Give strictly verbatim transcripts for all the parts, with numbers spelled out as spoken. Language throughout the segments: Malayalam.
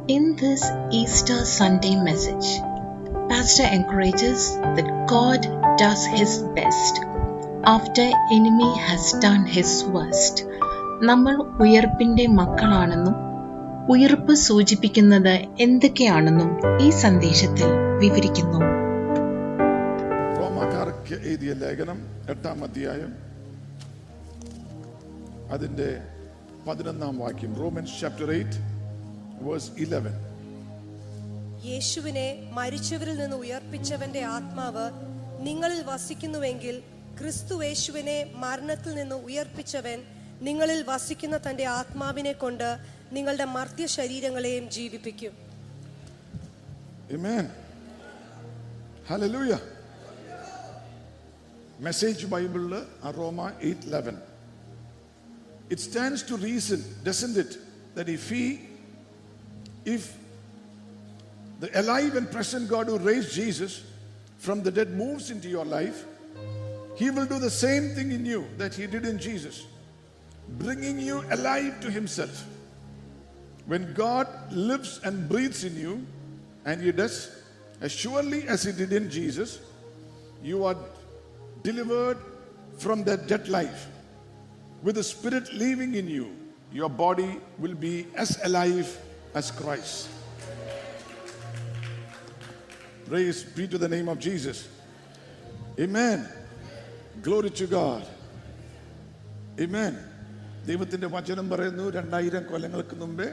In this Easter Sunday message, Pastor encourages that God does his best after enemy has done his worst. നമ്മൾ ഉയർപ്പിന്റെ മക്കളാണെന്നും ഉയർപ്പ് സൂചിപ്പിക്കുന്നത് എന്തൊക്കെയാണെന്നും ഈ സന്ദേശത്തിൽ വിവരിക്കുന്നു. റോമാക്കാർക്ക് എഴുതിയ ലേഖനം എട്ടാം അധ്യായം അതിന്റെ പതിനൊന്നാം വാക്യം. Romans chapter eight verse eleven. യേശുവിനെ മരിച്ചവരിൽ നിന്ന് ഉയർപ്പിച്ചവന്റെ ആത്മാവ് നിങ്ങളിൽ വസിക്കുന്നുവെങ്കിൽ ക്രിസ്തു യേശുവിനെ മരണത്തിൽ നിന്ന് ഉയർപ്പിച്ചവൻ നിങ്ങളിൽ വസിക്കുന്ന തന്റെ ആത്മാവിനെ കൊണ്ട് നിങ്ങളുടെ മർത്യ ശരീരങ്ങളെയും ജീവിപ്പിക്കും. Amen. Hallelujah. Message Bible Roma eight eleven. It stands to reason, doesn't it, that if he if the alive and present God who raised Jesus from the dead moves into your life, he will do the same thing in you that he did in Jesus, bringing you alive to himself. When God lives and breathes in you, and he does as surely as he did in Jesus, you are delivered from that dead life. With the Spirit living in you, your body will be as alive as Christ. Praise be to the name of Jesus. Amen. Glory to God. Amen. ദൈവത്തിന്റെ വചനം പറയുന്നു, രണ്ടായിരം കൊല്ലങ്ങൾക്ക് മുമ്പേ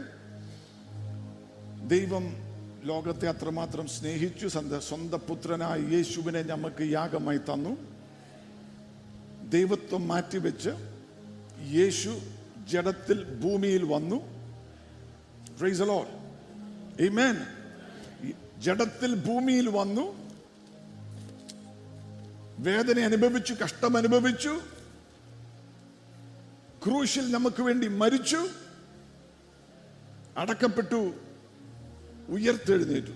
ദൈവം ലോകത്തെ അത്രമാത്രം സ്നേഹിച്ചു, സ്വന്തം പുത്രനായ യേശുവിനെ നമുക്ക് യാഗമായി തന്നു. ദൈവത്വം മാറ്റിവെച്ച് യേശു ജഡത്തിൽ ഭൂമിയിൽ വന്നു. Praise the Lord. Amen. ജഡത്തിൽ ഭൂമിയിൽ വന്നു, വേദന അനുഭവിച്ചു, കഷ്ടം അനുഭവിച്ചു, ക്രൂശിൽ നമുക്ക് വേണ്ടി മരിച്ചു, അടക്കപ്പെട്ടു, ഉയർത്തെഴുന്നേറ്റു,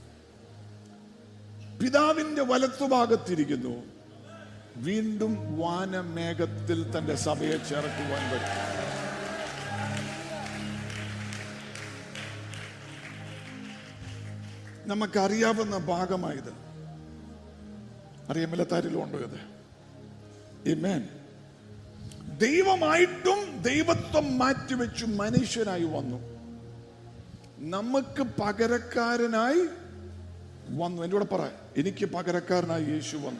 പിതാവിന്റെ വലത്തുഭാഗത്തിരിക്കുന്നു. വീണ്ടും വാനമേഘത്തിൽ തന്റെ സഭയെ ചേർക്കുവാൻ പറ്റും. നമുക്കറിയാവുന്ന ഭാഗമായത് അറിയാമല്ലാത്താരിലും ഉണ്ടോ ഇത്? ആമേൻ. ദൈവമായിട്ടും ദൈവത്വം മാറ്റിവെച്ചു മനുഷ്യനായി വന്നു, നമുക്ക് പകരക്കാരനായി വന്നു. എൻ്റെ കൂടെ പറ, എനിക്ക് പകരക്കാരനായി യേശു വന്നു.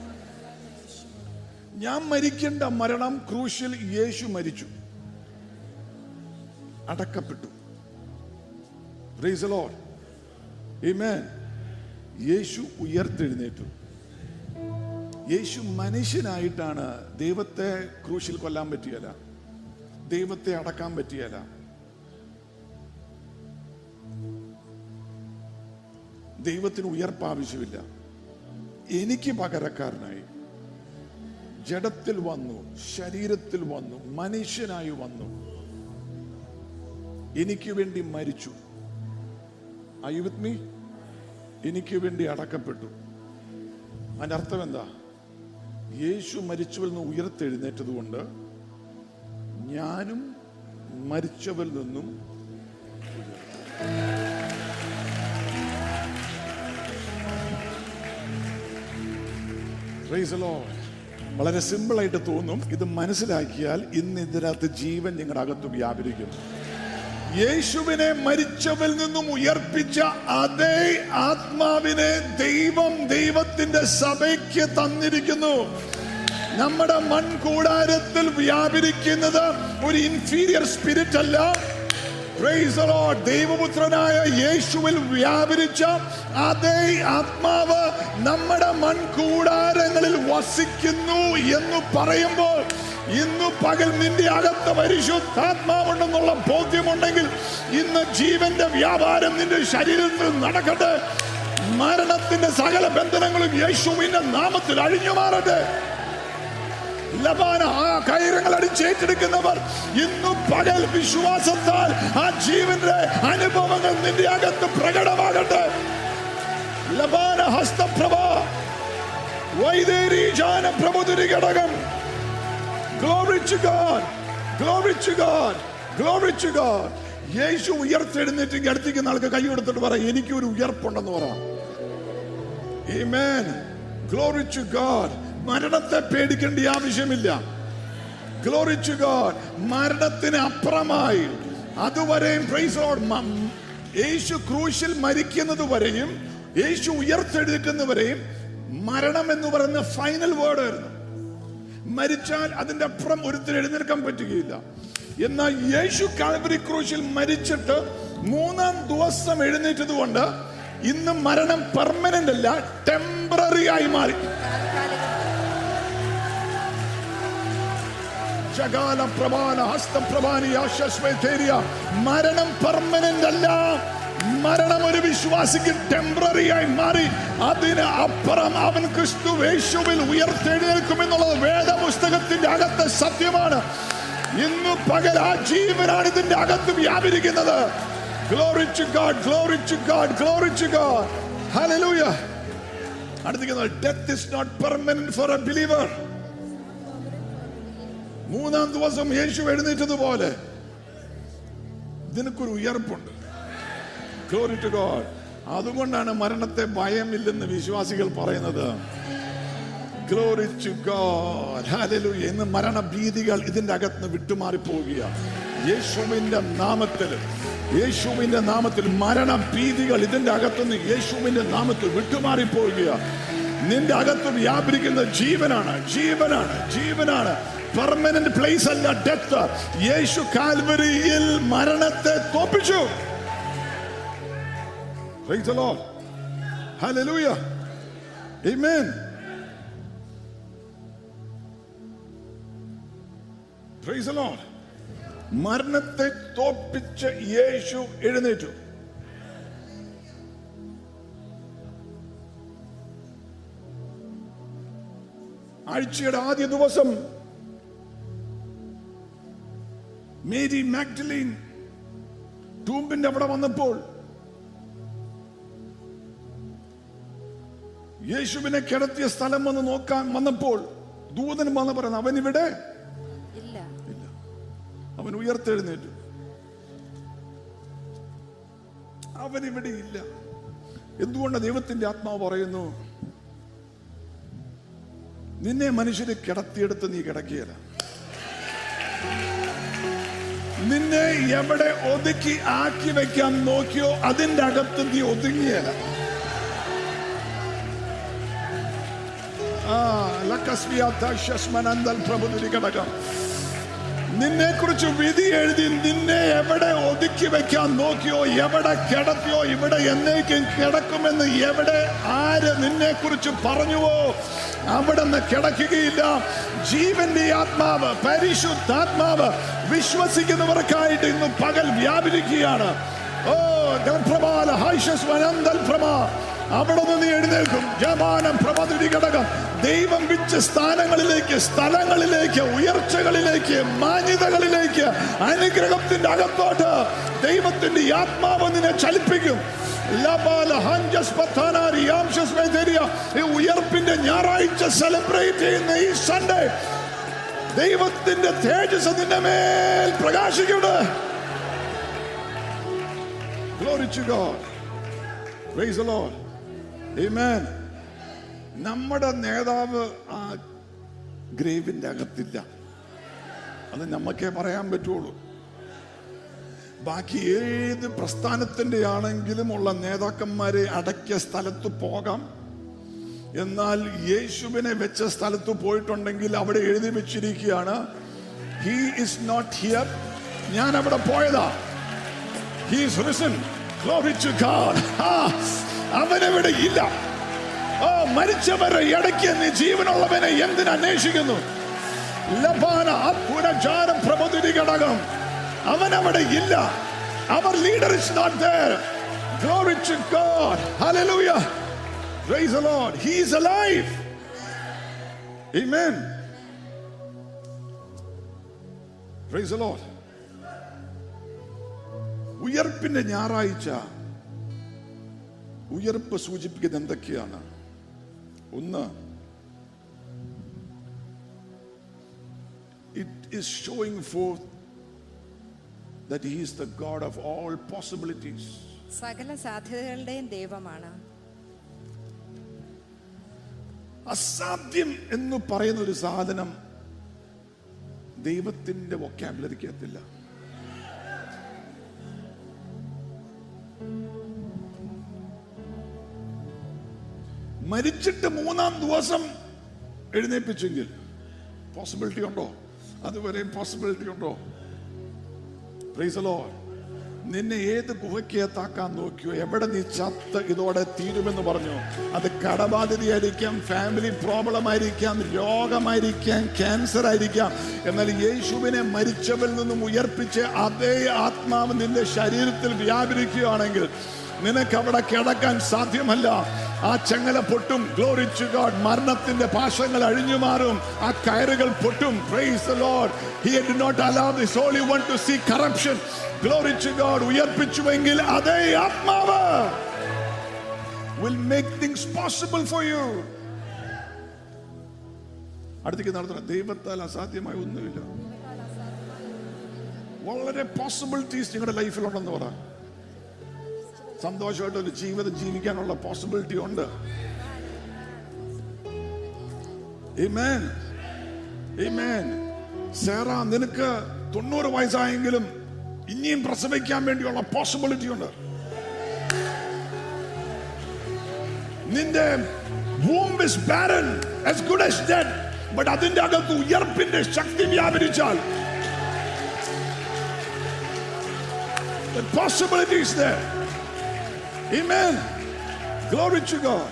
ഞാൻ മരിക്കേണ്ട മരണം ക്രൂശിൽ യേശു മരിച്ചു, അടക്കപ്പെട്ടു. Praise the Lord. ആമേൻ. യേശു ഉയർത്തെഴുന്നേറ്റു. യേശു മനുഷ്യനായിട്ടാണ്. ദൈവത്തെ ക്രൂശിൽ കൊല്ലാൻ പറ്റിയല്ല, ദൈവത്തെ അടക്കാൻ പറ്റിയല്ല. ദൈവത്തിന് ഉയർപ്പ് ആവശ്യമില്ല. എനിക്ക് പകരക്കാരനായി ജഡത്തിൽ വന്നു, ശരീരത്തിൽ വന്നു, മനുഷ്യനായി വന്നു, എനിക്ക് വേണ്ടി മരിച്ചു. Are you with me? എനിക്ക് വേണ്ടി അടക്കപ്പെട്ടു. അതിന്റെ അർത്ഥം എന്താ? യേശു മരിച്ചവരിൽ നിന്ന് ഉയർത്തെഴുന്നേറ്റത് കൊണ്ട് ഞാനും മരിച്ചവരിൽ നിന്നും Praise the Lord. വളരെ സിമ്പിൾ ആയിട്ട് തോന്നും. ഇത് മനസ്സിലാക്കിയാൽ ഇന്ന് ഇതിനകത്ത് ജീവൻ നിങ്ങളുടെ അകത്ത് വ്യാപരിക്കുന്നു. യേശുവിനെ മരിച്ചവരിൽ നിന്നും ഉയർപ്പിച്ച അതേ ആത്മാവിനെ ദൈവം ദൈവത്തിന്റെ സഭയ്ക്ക് തന്നിരിക്കുന്നു. നമ്മുടെ മൺകൂടാരത്തിൽ വ്യാപരിക്കുന്നത് ഒരു ഇൻഫീരിയർ സ്പിരിറ്റ് അല്ല. Praise the Lord. ദൈവപുത്രനായ യേശുവിൽ വ്യാപരിച്ച അതേ ആത്മാവ് നമ്മുടെ മൺകൂടാരങ്ങളിൽ വസിക്കുന്നു എന്ന് പറയുമ്പോൾ, ഇന്ന് പകൽ നിന്റെ അകത്ത് പരിശുദ്ധാത്മാവുണ്ടെന്നുള്ള ബോധ്യമുണ്ടെങ്കിൽ ഇന്ന് ജീവന്റെ വ്യാപാരം നിന്റെ ശരീരത്തിൽ നടക്കട്ടെ. മരണത്തിന്റെ സകല ബന്ധനങ്ങളും യേശുവിന്റെ നാമത്തിൽ അഴിഞ്ഞു മാറട്ടെ. ലബാന ആ കയറങ്ങൾ അടിച്ചേറ്റെടുക്കുന്നവർ ഇന്നു പകൽ വിശ്വാസത്താൽ ആ ജീവന്റെ അനുഭവങ്ങൾ നിന്റെ അകത്ത് പ്രകടമാകട്ടെ. ലബാന ഹസ്തപ്രഭ വൈദേരീജാന പ്രഭുതിരി ഘടകം. Glory to God. Glory to God. Glory to God. യേശു ഉയർത്തെഴുന്നേറ്റ് അടുത്തേക്ക് ആൾക്ക് കൈ കൊടുത്തിട്ട് പറ, എനിക്കൊരു ഉയർപ്പുണ്ടെന്ന് പറ. Amen. Glory to God. മരണത്തെ പേടിക്കേണ്ട ആവശ്യമില്ല. Glory to God. മരണത്തിന് അപ്പുറമായി അതുവരെയും praise the Lord, യേശു ക്രൂശിൽ മരിക്കുന്നത് വരെയും യേശു ഉയർത്തെഴുന്നേറ്റുന്നവരെയും മരണം എന്ന് പറയുന്ന ഫൈനൽ വേർഡ് ആയിരുന്നു. മരിച്ചാൽ അതിന്റെ അപ്പുറം ഒരുത്തിന് എഴുന്നേൽക്കാൻ പറ്റുകയില്ല. എന്നാൽ യേശു കാൽവരി ക്രൂശിൽ മരിച്ചിട്ട് മൂന്നാം ദിവസം എഴുന്നേറ്റത് കൊണ്ട് ഇന്ന് മരണം പെർമനന്റ് അല്ല, ടെമ്പററി ആയി മാറി. മരണം പെർമനന്റ് അല്ല, മരണം ഒരു വിശ്വാസിക്ക് ടെമ്പററി ആയി മാറി. അതിന് അപ്പുറം അവൻ ക്രിസ്തു യേശുവിൽ ഉയർത്തെഴുന്നേൽക്കുമെന്നുള്ളത് വേദപുസ്തകത്തിന്റെ അകത്ത് സത്യമാണ്. ഇന്ന് പകൽ ആ ജീവനാണ് ഇതിന്റെ അകത്ത് വ്യാപരിക്കുന്നത്. Glory to God, glory to God, glory to God. Hallelujah. അടുത്തിരിക്കുന്നത്, death is not permanent for a believer. മൂന്നാം ദിവസം യേശു എഴുന്നേറ്റതുപോലെ ഇതിനൊരു ഉയർപ്പുണ്ട്. Glory to God. അതുകൊണ്ടാണ് മരണത്തെ ഭയമില്ലെന്ന് വിശ്വാസികൾ പറയുന്നത്. Glory to God. Hallelujah. ഇന്ന് മരണഭീതികൾ ഇതിന്റെ അകത്ത് വിട്ടുമാറി പോവുക. യേശുവിന്റെ നാമത്തിൽ, യേശുവിന്റെ നാമത്തിൽ മരണഭീതികൾ ഇതിന്റെ അകത്തുനിന്ന് യേശുവിന്റെ നാമത്തിൽ വിട്ടുമാറി പോവുക. നിന്റെ അകത്ത് വ്യാപരിക്കുന്ന ജീവനാണ്, ജീവനാണ്, ജീവനാണ്. പെർമനന്റ് പ്ലേസ് അല്ല ഡെത്ത്. യേശു കാൽവരിയിൽ മരണത്തെ തോൽപ്പിച്ചു. Praise the Lord. Hallelujah. Amen. Praise the Lord. മരണത്തെ തോൽപ്പിച്ച് യേശു എഴുന്നേറ്റു. ആഴ്ചയുടെ ആദ്യ ദിവസം മേരി മാഗ്ഡലീൻ ടൂമ്പിന്റെ അവിടെ വന്നപ്പോൾ യേശുവിനെ കിടത്തിയ സ്ഥലം വന്ന് നോക്കാൻ വന്നപ്പോൾ ദൂതൻ വന്ന് പറയുന്നത്, അവൻ ഇവിടെ ഇല്ല. അവൻ ഉയർത്തെഴുന്നേറ്റു. അവൻ ഇവിടെ ഇല്ല. എന്തുകൊണ്ട്? ദൈവത്തിന്റെ ആത്മാവ് പറയുന്നു, നിന്നെ മനുഷ്യരെ കിടത്തിയെടുത്ത് നീ കിടക്കിയല്ല. നിന്നെ എവിടെ ഒതുക്കി ആക്കി വെക്കാൻ നോക്കിയോ അതിന്റെ അകത്ത് നീ ഒതുങ്ങിയല്ല. നിന്നെ കുറിച്ച് വിധി എഴുതി നിന്നെ എവിടെ ഒതുക്കി വെക്കാൻ നോക്കിയോ, എവിടെ കിടത്തിയോ, ഇവിടെ എന്നേക്കും കിടക്കുമെന്ന് എവിടെ ആര് നിന്നെ കുറിച്ച് പറഞ്ഞുവോ അവിടെ നിന്ന് കിടക്കുകയില്ല. ജീവന്റെ ആത്മാവ്, പരിശുദ്ധാത്മാവ് വിശ്വസിക്കുന്നവർക്കായിട്ട് ഇന്ന് പകൽ വ്യാപരിക്കുകയാണ്. ഓ ഗർഭപാല ഹൈശ്വസ്വനന്തൽഭ്രമ, അവിടെ നിന്ന് എഴുന്നേൽക്കും. ജമാനം പ്രഭതി ഘടകം ദൈവം വിച്ച സ്ഥാനങ്ങളിലേക്ക്, സ്ഥലങ്ങളിലേക്ക്, ഉയർച്ചകളിലേക്ക്, മാന്യതകളിലേക്ക്, അനുഗ്രഹത്തിന്റെ അകത്തോട്ട് ദൈവത്തിന്റെ ആത്മാവ് നിന്നെ ചലിപ്പിക്കും. ഈ ഉയർപ്പിന്റെ ഞായറാഴ്ച സെലിബ്രേറ്റ് ചെയ്യുന്ന ഈ സൺഡേ ദൈവത്തിന്റെ തേജസ് നിന്റെ മേൽ പ്രകാശിക്കട്ടെ. Glory to God. Praise the Lord. Amen. നമ്മുടെ നേതാവ് ആ ഗ്രേവിന്റെ അകത്തില്ല. അത് നമുക്കേ പറയാൻ പറ്റുള്ളൂ. ബാക്കി ഏത് പ്രസ്ഥാനത്തിന്റെ ആണെങ്കിലും ഉള്ള നേതാക്കന്മാരെ അടക്കിയ സ്ഥലത്ത് പോകാം. എന്നാൽ യേശുവിനെ വെച്ച സ്ഥലത്ത് പോയിട്ടുണ്ടെങ്കിൽ അവിടെ എഴുതി വെച്ചിരിക്കുകയാണ്, He is not here. ഞാൻ അവിടെ പോയതാ. He is risen. Glory to God. അവനവിടെ ഇല്ല. ഓ മരിച്ചവരെ ഇടയ്ക്ക് നീ ജീവനുള്ളവനെ എന്തിനന്വേഷിക്കുന്നു? ലബാന അപുരജാരം പ്രബോധിനി ഘടകം അവനവിടെ ഇല്ല. Our leader is not there. Glory to God. Hallelujah. Praise the Lord. He is alive. Amen. Praise the Lord. ഉയർപ്പിന്റെ ഞായറാഴ്ച ഉയർപ്പ് സൂചിപ്പിക്കുന്നത് എന്തൊക്കെയാണ്? ഒന്ന്, it is showing forth that He is the God of all possibilities. സകല സാധ്യതകളുടെയും ദൈവമാണ്. അസാധ്യം എന്ന് പറയുന്ന ഒരു സാധനം ദൈവത്തിന്റെ വൊക്കാബുലറിക്ക് എത്തില്ല. മരിച്ചിട്ട് മൂന്നാം ദിവസം എഴുന്നേൽപ്പിച്ചെങ്കിൽ പോസിബിലിറ്റി ഉണ്ടോ? അതുവരെയും പോസിബിലിറ്റി ഉണ്ടോ? Praise the lord. നിന്നെ ഏത് ഗുഹയ്ക്കകത്താക്കാൻ നോക്കിയോ, എവിടെ നീ ചത്ത് ഇതോടെ തീരുമെന്ന് പറഞ്ഞു, അത് കടബാധ്യതയായിരിക്കാം, ഫാമിലി പ്രോബ്ലം ആയിരിക്കാം, രോഗമായിരിക്കാം, ക്യാൻസർ ആയിരിക്കാം, എന്നാൽ യേശുവിനെ മരിച്ചവരിൽ നിന്നും ഉയർപ്പിച്ച് അതേ ആത്മാവ് നിന്റെ ശരീരത്തിൽ വ്യാപരിക്കുകയാണെങ്കിൽ നിനക്ക് അവിടെ കിടക്കാൻ സാധ്യമല്ല. ആ ചങ്ങല പൊട്ടും. Glory to God. മരണത്തിന്റെ പാശങ്ങൾ അഴിഞ്ഞു മാറും. ആ കയറുകൾ പൊട്ടും. Praise the lord. He did not allow this Holy One to see corruption. Glory to God. ഉയർപ്പിച്ചുവെങ്കിൽ അതേ ആത്മാവ് will make things possible for you. അടുത്തേക്ക് നടത്തണം. ദൈവത്താൽ അസാധ്യമായ ഒന്നുമില്ല. വളരെ പോസിബിലിറ്റീസ് നിങ്ങളുടെ ലൈഫിലുണ്ടെന്ന് പറ. സന്തോഷമായിട്ട് ഒരു ജീവിതം ജീവിക്കാനുള്ള പോസിബിലിറ്റി ഉണ്ട്. ആമേൻ. ആമേൻ. സേറ, നിനക്ക് തൊണ്ണൂറ് വയസ്സായെങ്കിലും ഇനിയും പ്രസവിക്കാൻ വേണ്ടിയുള്ള പോസിബിലിറ്റി ഉണ്ട്. നിന്റെ womb is barren, as good as dead, but അതിന്റെ അകത്ത് ഉയർപ്പിന്റെ ശക്തി വ്യാപരിച്ചാൽ the possibility is there. Amen. Glory to God.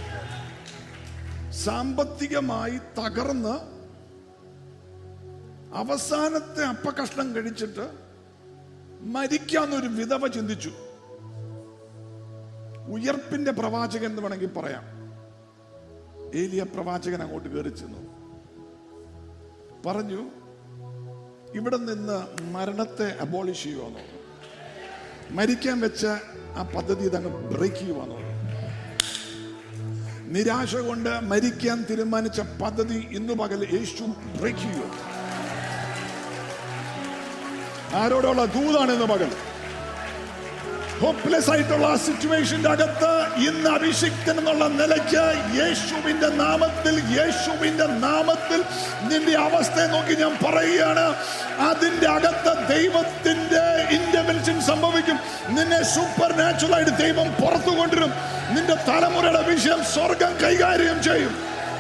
സാമ്പത്തികമായി തകർന്ന് അവസാനത്തെ അപ്പകഷ്ണം കഴിച്ചിട്ട് മരിക്കാന്നൊരു വിധവ ചിന്തിച്ചു. ഉയർപ്പിന്റെ പ്രവാചകൻ എന്ന് വേണമെങ്കിൽ പറയാം. ഏലിയ പ്രവാചകൻ അങ്ങോട്ട് കയറി ചെന്നു, പറഞ്ഞു, ഇവിടെ നിന്ന് മരണത്തെ അബോളിഷ് ചെയ്യുവാന്നോ, മരിക്കാൻ വെച്ച ആ പദ്ധതി ഇതങ്ങ് ബ്രേക്ക് ചെയ്യുവാന്നോ, നിരാശ കൊണ്ട് മരിക്കാൻ തീരുമാനിച്ച പദ്ധതി ഇന്നു പകൽ യേശു ബ്രേക്ക് ചെയ്യുക. ആരോടുള്ള ദൂതാണ് ഇന്ന് പകൽ. ഹോപ്പ്ലെസ് ആയിട്ടുള്ള ആ സിറ്റുവേഷന്റെ അകത്ത് ഇന്ന് അഭിഷിക്തൻ എന്നുള്ള നിലയ്ക്ക് യേശുവിന്റെ നാമത്തിൽ യേശുവിന്റെ നാമത്തിൽ നിന്റെ അവസ്ഥയെ നോക്കി ഞാൻ പറയുകയാണ്, അതിന്റെ അകത്ത് ദൈവത്തിന്റെ ഇന്റർവെൻഷൻ സംഭവിക്കും. നിന്നെ സൂപ്പർ നാച്ചുറൽ ആയിട്ട് ദൈവം പുറത്തു കൊണ്ടുവരും. നിന്റെ തലമുറയുടെ വിഷയം സ്വർഗം കൈകാര്യം ചെയ്യും.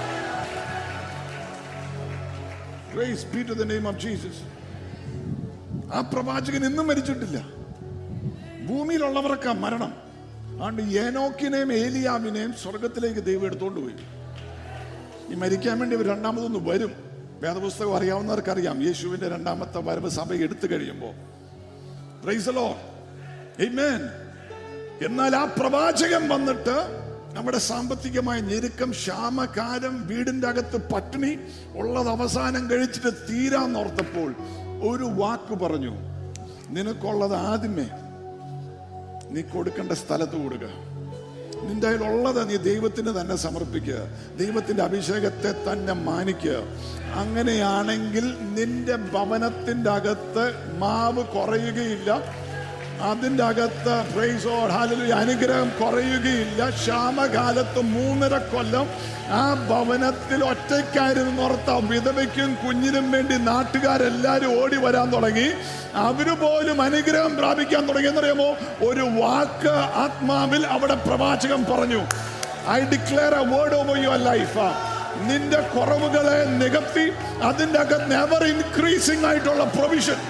Praise be to the name of Jesus. ആ പ്രവാചകൻ ഇന്നും മരിച്ചിട്ടില്ല. ഭൂമിയിലുള്ളവർക്കാ മരണം. അതുകൊണ്ട് ഏനോക്കിനെയും ഏലിയാവിനെയും സ്വർഗത്തിലേക്ക് ദൈവം എടുത്തോണ്ട് പോയി. ഈ മരിക്കാൻ വേണ്ടി ഇവർ രണ്ടാമതൊന്ന് വരും. വേദപുസ്തകം അറിയാവുന്നവർക്കറിയാം, യേശുവിന്റെ രണ്ടാമത്തെ വരവ് സഭ എടുത്തു കഴിയുമ്പോൾ. Praise the Lord. ആമേൻ. എന്നാൽ ആ പ്രവാചകൻ വന്നിട്ട് നമ്മുടെ സാമ്പത്തികമായ ഞെരുക്കം, ക്ഷാമകാലം, വീടിന്റെ അകത്ത് പട്ടിണി ഉള്ളത് അവസാനം കഴിച്ചിട്ട് തീരാന്നോർത്തപ്പോൾ ഒരു വാക്ക് പറഞ്ഞു, നിനക്കുള്ളത് ആദ്യമേ നീ കൊടുക്കേണ്ട സ്ഥലത്ത് കൊടുക്കുക. നിന്റെ കയ്യിലുള്ളത് നീ ദൈവത്തിന് തന്നെ സമർപ്പിക്കുക. ദൈവത്തിന്റെ അഭിഷേകത്തെ തന്നെ മാനിക്കുക. അങ്ങനെയാണെങ്കിൽ നിന്റെ ഭവനത്തിന്റെ അകത്ത് മാവ് കുറയുകയില്ല. അതിന്റെ അകത്ത് പ്രൈസ് ഗോഡ് ഹല്ലേലൂയ അനുഗ്രഹം കുറയുകയില്ല. ക്ഷാമകാലത്ത് മൂന്നര കൊല്ലം ആ ഭവനത്തിൽ ഒറ്റയ്ക്കായിരുന്നു ഓർത്ത വിധവയ്ക്കും കുഞ്ഞിനും വേണ്ടി നാട്ടുകാരെല്ലാരും ഓടി വരാൻ തുടങ്ങി. അവര് പോലും അനുഗ്രഹം പ്രാപിക്കാൻ തുടങ്ങി. എന്നറിയാമോ, ഒരു വാക്ക് ആത്മാവിൽ അവിടെ പ്രവാചകൻ പറഞ്ഞു, I declare a word over your life. നിന്റെ കുറവുകളെ നികത്തി അതിന്റെ അകത്ത് നെവർ ഇൻക്രീസിംഗ് ആയിട്ടുള്ള പ്രൊവിഷൻ.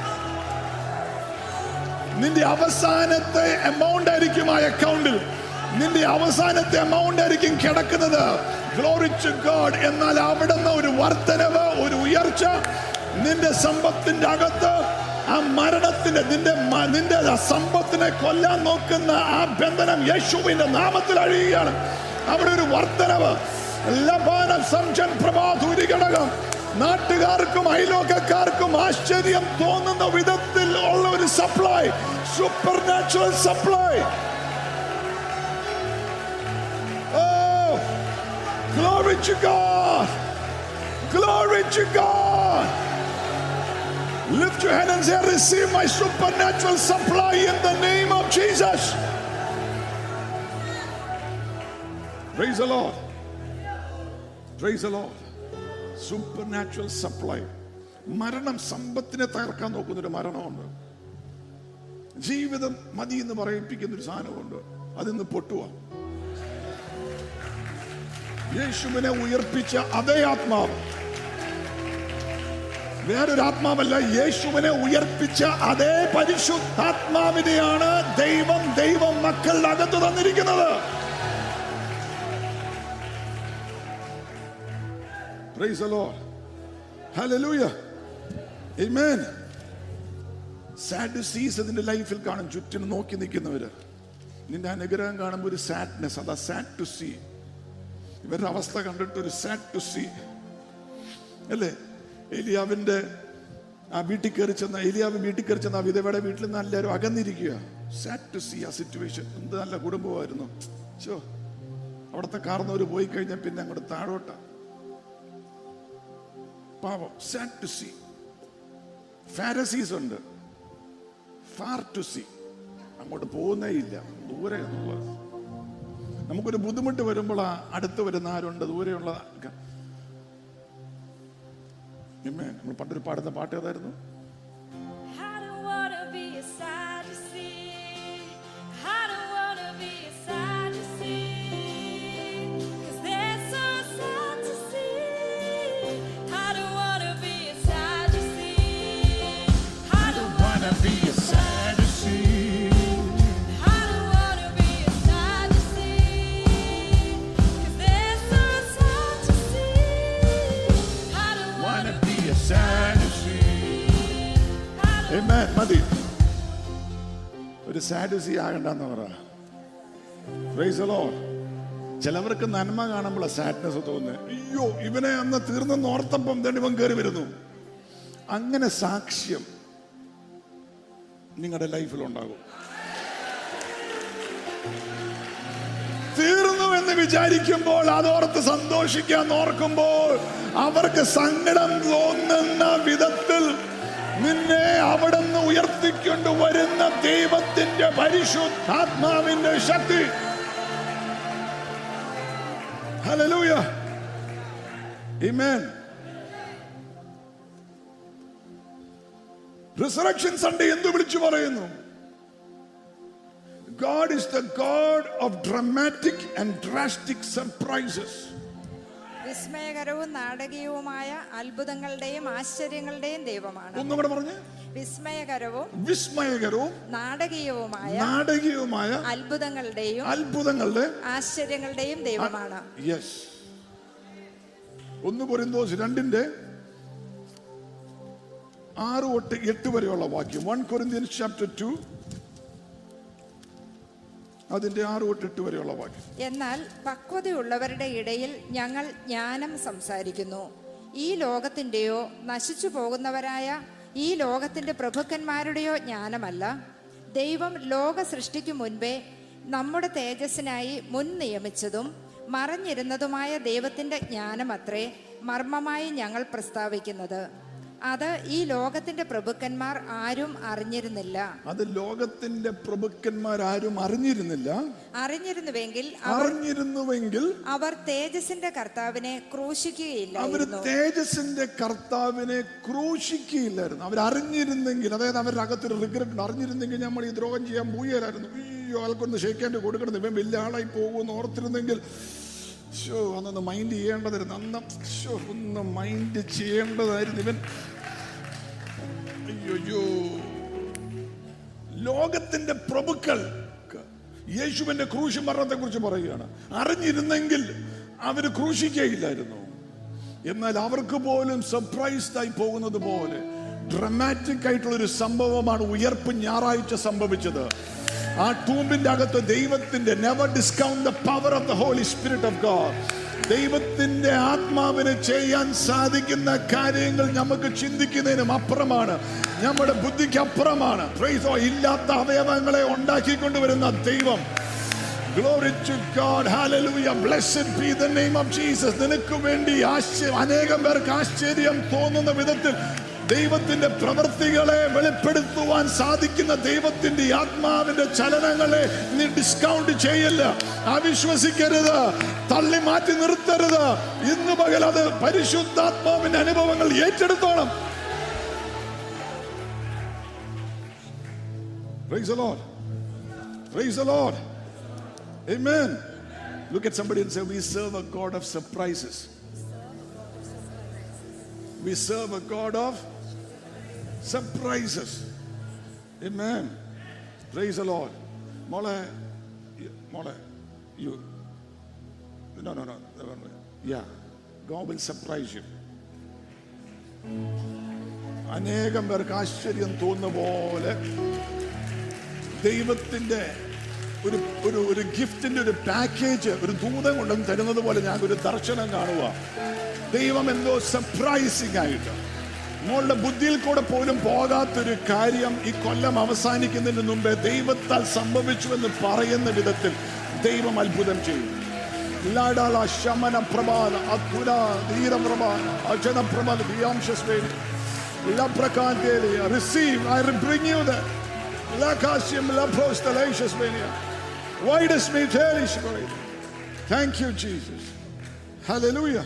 നിന്റെ അവസാനത്തെ എമൗണ്ട് ആയിരിക്കും ആ അക്കൗണ്ടിൽ. നിന്റെ അവസാനത്തെ എമൗണ്ട് ആയിരിക്കും കിടക്കുന്നത്. Glory to God. എന്നാൽ അവിടെ നിന്ന് ഒരു വർധനവ്, ഒരു ഉയർച്ച നിന്റെ സമ്പത്തിന്റെ അകത്ത്. ആ മരണത്തിന്റെ നിന്റെ നിന്റെ സമ്പത്തിനെ കൊല്ലാൻ നോക്കുന്ന ആ ബന്ധനം യേശുവിന്റെ നാമത്തിൽ അഴിയുകയാണ്. അവിടെ ഒരു വർധനവ്. ലബാനം സംജൻ പ്രഭാധൂരി ഘടകം. നാട്ടുകാർക്കും അയലോക്കക്കാർക്കും ആശ്ചര്യം തോന്നുന്ന വിധത്തിൽ ഉള്ള ഒരു supply, supernatural supply. Oh, glory to God, glory to God. Lift your hand and say, receive my supernatural supply in the name of Jesus. Praise the Lord. Praise the Lord. Supernatural supply. മരണം സമ്പത്തിനെ തകർക്കാൻ നോക്കുന്നൊരു മരണമുണ്ട്. ജീവിതം മതി എന്ന് പറയിപ്പിക്കുന്നൊരു സാധനമുണ്ട്. അതിന്ന് പൊട്ടുക. യേശുവിനെ ഉയർപ്പിച്ച അതേ ആത്മാവ്, വേറൊരു ആത്മാവല്ല, യേശുവിനെ ഉയർപ്പിച്ച അതേ പരിശുദ്ധാത്മാവിനെയാണ് ദൈവം ദൈവം മക്കളുടെ അകത്ത് തന്നിരിക്കുന്നത്. Praise the Lord. Hallelujah. Amen. Sadducees അതിന്റെ ലൈഫിൽ കാണും. ചുറ്റിന് നോക്കി നിൽക്കുന്നവര്. നിന്റെ അനുഗ്രഹം കാണുമ്പോൾ ഒരു സാഡ്നെസ്, അതാ സാഡ് ടു സീ. ഇവരുടെ അവസ്ഥ കണ്ടിട്ട് ഒരു സാഡ് ടു സീ അല്ലേ? ഏലിയാവിന്റെ ആ വീട്ടിൽ കയറി ചെന്ന ഏലിയാവ് വീട്ടിൽ കയറി ചെന്ന വിധവയുടെ വീട്ടിൽ നിന്ന് എല്ലാവരും അകന്നിരിക്കുക. സാഡ് ടു സീ ആ സിറ്റുവേഷൻ. എന്ത് നല്ല കുടുംബമായിരുന്നു. ചോ, അവിടുത്തെ കാർന്നവര് പോയി കഴിഞ്ഞാൽ പിന്നെ അങ്ങോട്ട് താഴോട്ട പാവം. Sad to see. ഫാരസീസ് ഉണ്ട്. Far to see. അങ്ങോട്ട് പോകുന്നേ ഇല്ല, ദൂരെ എന്നുള്ളത്. നമുക്കൊരു ബുദ്ധിമുട്ട് വരുമ്പോൾ അടുത്ത് വരുന്ന ആരുണ്ട്, ദൂരെയുള്ള. നമ്മൾ പണ്ടൊരു പാടുന്ന പാട്ട് ഏതായിരുന്നു? മതി, ഒരു സാഡുസി ആകണ്ടെന്ന് പറ. Praise the lord. ചിലവർക്ക് നന്മ കാണുമ്പോൾ സാഡ്നെസ് തോന്നുന്നത്. അയ്യോ, ഇവനെ അന്ന് തീർന്നെന്ന് ഓർത്തപ്പം തന്നെ ഇവൻ കയറി വരുന്നു. അങ്ങനെ സാക്ഷ്യം നിങ്ങളുടെ ലൈഫിൽ ഉണ്ടാകും. തീർന്നു എന്ന് വിചാരിക്കുമ്പോൾ അതോർത്ത് സന്തോഷിക്കാൻ ഓർക്കുമ്പോൾ അവർക്ക് സങ്കടം തോന്നുന്ന വിധത്തിൽ നിന്നെ അവിടുന്ന് ഉയർത്തിക്കൊണ്ട് വരുന്ന ദൈവത്തിന്റെ പരിശുദ്ധാത്മാവിന്റെ ശക്തി. ഹല്ലേലൂയ. ആമേൻ. റിസറക്ഷൻ സൺഡേ എന്തു വിളിച്ചു പറയുന്നു? God is the God of dramatic and drastic surprises. വിസ്മയകരവും നാടകീയവുമായ അത്ഭുതങ്ങളുടെയും ആശ്ചര്യങ്ങളുടെയും ദൈവമാണ്. ഒന്നുകൂടെ പറഞ്ഞേ. വിസ്മയകരവും വിസ്മയകരവും നാടകീയവുമായ നാടകീയവുമായ അത്ഭുതങ്ങളുടെയും അത്ഭുതങ്ങളുടെ ആശ്ചര്യങ്ങളുടെയും ദൈവമാണ്. യെസ്. ഒന്ന് കൊരിന്തോസ് രണ്ടിന്റെ ആറ് തൊട്ട് എട്ട് വരെയുള്ള വാക്യം. വൺ കൊരിന്ത്യൻസ് ചാപ്റ്റർ ടു അതിന്റെ ആറ് തൊട്ട് എട്ട് വരെയുള്ള വാക്യം. എന്നാൽ പക്വതയുള്ളവരുടെ ഇടയിൽ ഞങ്ങൾ ജ്ഞാനം സംസാരിക്കുന്നു. ഈ ലോകത്തിന്റെയോ നശിച്ചു പോകുന്നവരായ ഈ ലോകത്തിന്റെ പ്രഭുക്കന്മാരുടെയോ ജ്ഞാനമല്ല. ദൈവം ലോക സൃഷ്ടിക്കു മുൻപേ നമ്മുടെ തേജസ്സിനായി മുൻ നിയമിച്ചതും മറഞ്ഞിരുന്നതുമായ ദൈവത്തിന്റെ ജ്ഞാനമത്രേ മർമ്മമായി ഞങ്ങൾ പ്രസ്താവിക്കുന്നത്. അത് ഈ ലോകത്തിന്റെ പ്രഭുക്കന്മാർ ആരും അറിഞ്ഞിരുന്നില്ല. അത് ലോകത്തിന്റെ പ്രഭുക്കന്മാർ ആരും അറിഞ്ഞിരുന്നില്ല. അറിഞ്ഞിരുന്നുവെങ്കിൽ അറിഞ്ഞിരുന്നുവെങ്കിൽ അവർ തേജസ്സിന്റെ കർത്താവിനെ ക്രൂശിക്കുകയില്ല. അവർ തേജസ്സിന്റെ കർത്താവിനെ ക്രൂശിക്കുകയില്ലായിരുന്നു. അവർ അറിഞ്ഞിരുന്നെങ്കിൽ, അതായത് അവരുടെ അകത്തൊരു റിഗ്രറ്റ് അറിഞ്ഞിരുന്നെങ്കിൽ നമ്മൾ ഈ ദ്രോഹം ചെയ്യാൻ പോയാലായിരുന്നു. അയ്യോ, ആൾക്കൊന്ന് ഷേക്കാൻ്റെ കൊടുക്കണം, ഇവൻ വലിയ ആളായി പോകുമെന്ന് ഓർത്തിരുന്നെങ്കിൽ ഷോ അന്നൊന്ന് മൈൻഡ് ചെയ്യേണ്ടതായിരുന്നു. അന്ന് ഷോ ഒന്ന് മൈൻഡ് ചെയ്യേണ്ടതായിരുന്നു ഇവൻ. അയ്യോ, ലോകത്തിന്റെ പ്രഭുക്കൾ യേശുവിന്റെ ക്രൂശ് മരണത്തെ കുറിച്ച് പറയുകയാണ്. അറിഞ്ഞിരുന്നെങ്കിൽ അവര് ക്രൂശിക്കുകയില്ലായിരുന്നു. എന്നാൽ അവർക്ക് പോലും സർപ്രൈസ്ഡ് ആയി പോകുന്നത് പോലെ ഡ്രമാറ്റിക് ആയിട്ടുള്ള ഒരു സംഭവമാണ് ഉയർപ്പ് ഞായറാഴ്ച സംഭവിച്ചത്. ആ ടൂമ്പിന്റെ അകത്ത് ദൈവത്തിന്റെ never discount the power of the Holy Spirit of God. ദൈവത്തിന്റെ ആത്മാവിന് ചെയ്യാൻ സാധിക്കുന്ന കാര്യങ്ങൾ നമുക്ക് ചിന്തിക്കുന്നതിനും അപ്പുറമാണ്, നമ്മുടെ ബുദ്ധിക്ക് അപ്പുറമാണ്. ഇല്ലാത്ത അവയവങ്ങളെ ഉണ്ടാക്കിക്കൊണ്ടുവരുന്ന ദൈവം. Glory to God. Hallelujah. Blessed be the name of Jesus. നിനക്ക് വേണ്ടി അനേകം പേർക്ക് ആശ്ചര്യം തോന്നുന്ന വിധത്തിൽ ദൈവത്തിന്റെ പ്രവൃത്തികളെ വെളിപ്പെടുത്തുവാൻ സാധിക്കുന്ന ദൈവത്തിന്റെ ആത്മാവിന്റെ ചലനങ്ങളെ നീ ഡിസ്കൗണ്ട് ചെയ്യല്ല, അവിശ്വസിക്കരുത്, തള്ളി മാറ്റി നിർത്തരുത്. ഇന്ന് പകൽ അത് പരിശുദ്ധാത്മാവിന്റെ അനുഭവങ്ങൾ ഏറ്റെടുത്തോണം. Praise the Lord. Praise the Lord. Amen. Look at somebody and say, we serve a God of surprises. We serve a God of surprises. Amen. Praise the Lord. Mole, Mole, you. No, no, no. Yeah. God will surprise you. അനേകം പേർക്ക് ആശ്ചര്യം തോന്നുന്ന പോലെ ദൈവത്തിന്റെ ഒരു ഒരു ഒരു ഗിഫ്റ്റിന്റെ ഒരു പാക്കേജ് ഒരു ദൂതം കൊണ്ടും തരുന്നത് പോലെ ഞാൻ ഒരു ദർശനം കാണുക. ദൈവം എന്തോ സർപ്രൈസിംഗ് ആയിട്ട് മോളുടെ ബുദ്ധിയിൽ കൂടെ പോലും പോകാത്തൊരു കാര്യം ഈ കൊല്ലം അവസാനിക്കുന്നതിന് മുമ്പേ ദൈവത്താൽ സംഭവിച്ചു എന്ന് പറയുന്ന വിധത്തിൽ ദൈവം അത്ഭുതം ചെയ്യും. ലാഡാള ശമന പ്രഭാത അധുര ധീരപ്രഭാത അജന പ്രഭാത വിയാംശസ്വേലി ലപ്രകാന്തേലി receive I bring you the lakashim laprostalaciasvenia widest me telish. Thank you Jesus. Hallelujah.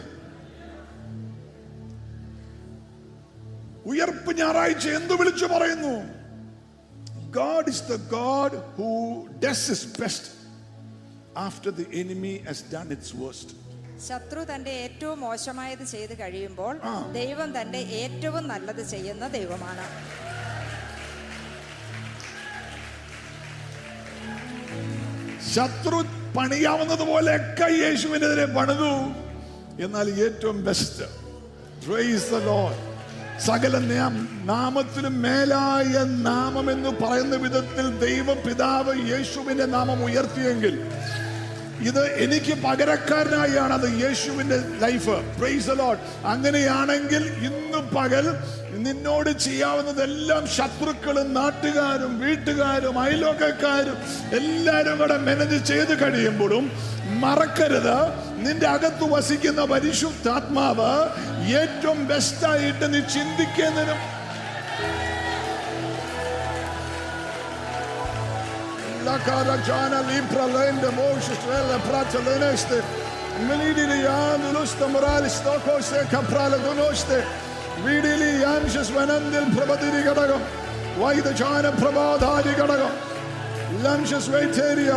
ഉയർപ്പ് ഞായറാഴ്ച എന്തു വിളിച്ചു പറയുന്നു? God is the God who does his best after the enemy has done its worst. ശത്രു തന്റെ ഏറ്റവും മോശമായത് ചെയ്ത് കഴിയുമ്പോൾ ദൈവം തന്റെ ഏറ്റവും നല്ലത് ചെയ്യുന്ന ദൈവമാണ്. ശത്രു പണിയാവുന്നത് പോലെയൊക്കെ യേശുവിനെതിരെ പണിതു, എന്നാൽ ഏറ്റവും ബെസ്റ്റ്. Praise the Lord. സകല നാമത്തിലും മേലായ നാമം എന്ന് പറയുന്ന വിധത്തിൽ ദൈവ പിതാവ് യേശുവിന്റെ നാമം ഉയർത്തിയെങ്കിൽ ഇത് എനിക്ക് പകരക്കാരനായാണ് അത് യേശുവിന്റെ ലൈഫ്. Price the Lord. അങ്ങനെയാണെങ്കിൽ ഇന്ന് പകൽ നിന്നോട് ചെയ്യാവുന്നതെല്ലാം ശത്രുക്കളും നാട്ടുകാരും വീട്ടുകാരും അയലോകക്കാരും എല്ലാവരും കൂടെ മാനേജ് ചെയ്ത് കഴിയുമ്പോഴും മറക്കരുത്, നിന്റെ അകത്ത് വസിക്കുന്ന പരിശുദ്ധാത്മാവ് ഏറ്റവും ബെസ്റ്റായിട്ട് നീ ചിന്തിക്കുന്നതിനും La cara giana libra lende moshe svelle prata leneste melidili yanu lusta morali stoko se caprale donoste vidili yamshes vanandil prabadiri gadagam vaida jana prabadhari gadagam lamshes veteria.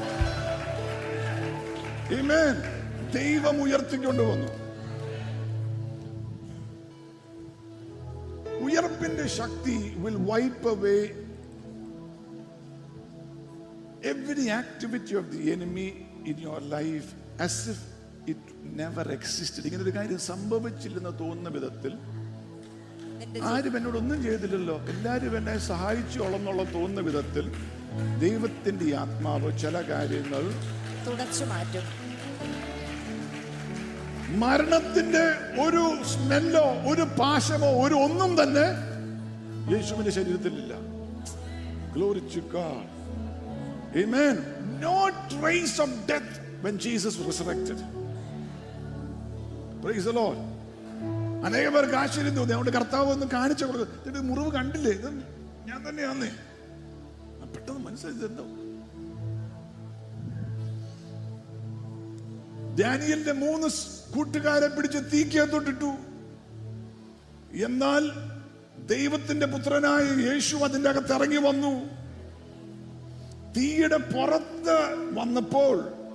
Amen. ദൈവം ഉയർത്തിക്കൊണ്ട് വന്നു. ഉയർപ്പിന്റെ ശക്തി will wipe away every activity of the enemy in your life as if it never existed. ഇങ്ങനെ ഒരു കാര്യം സംഭവിച്ചില്ലെന്ന് തോന്നുന്ന വിധത്തിൽ, ആരും എന്നോടൊന്നും ചെയ്തില്ലല്ലോ, എല്ലാവരും എന്നെ സഹായിച്ചോളെന്നുള്ള തോന്നുന്ന വിധത്തിൽ ദൈവത്തിന്റെ ആത്മാവ് ചില കാര്യങ്ങൾ തുടച്ചു മാറ്റും. മരണത്തിന്റെ ഒരു സ്മെല്ലോ ഒരു പാശമോ ഒരു ഒന്നും തന്നെ യേശുവിന്റെ ശരീരത്തിലില്ല. Glory to God. Amen. No trace of death when Jesus was resurrected. Praise the Lord. അനേകം പേർക്ക് ആശ്ചര്യം തോന്നി. അതുകൊണ്ട് കർത്താവ് ഒന്ന് കാണിച്ചു കൊടുക്കും. മുറിവ് കണ്ടില്ലേ, ഇത് ഞാൻ തന്നെയാന്നേ. പെട്ടെന്ന് മനസ്സിലായില്ലോ. ദാനിയേലിന്റെ മൂന്ന് കൂട്ടുകാരെ പിടിച്ച് തീക്കകത്തോട്ടിട്ടു. എന്നാൽ ദൈവത്തിന്റെ പുത്രനായ യേശു അതിന്റെ അകത്ത് ഇറങ്ങി വന്നു. തീയുടെ പുറത്ത് വന്നപ്പോൾ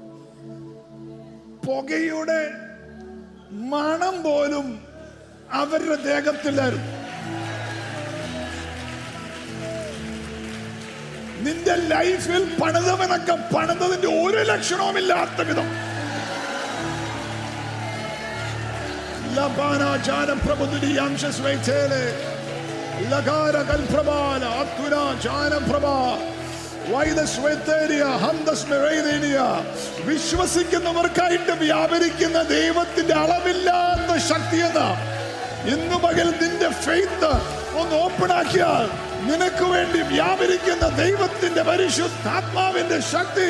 പുകയുടെ മണം പോലും അവരുടെ ദേഹത്തിലായിരുന്നു. നിന്റെ ലൈഫിൽ പണിതവനൊക്കെ പണിതതിന്റെ ഒരു ലക്ഷണവുമില്ലാത്ത വിധം ലബാന ജാന പ്രബുദ്ധി അംശസ്വൈതേലെ ലഗാര കൽപ്രബാല അത്തുന ജാന പ്രഭാ വൈദസ്വൈതേരിയ ഹംദസ്മരൈദേനിയ. വിശ്വസിക്കുന്നവർക്കായിട്ട് വ്യാപരിക്കുന്ന ദൈവത്തിന്റെ അളവില്ലാത്ത ശക്തിയെന്ന് ഇന്നു പകൽ നിന്റെ ഫെയ്ത്ത് ഒന്ന് ഓപ്പൺ ആക്കിയാൽ നിനക്ക് വേണ്ടി വ്യാപരിക്കുന്ന ദൈവത്തിന്റെ പരിശുദ്ധാത്മാവിന്റെ ശക്തി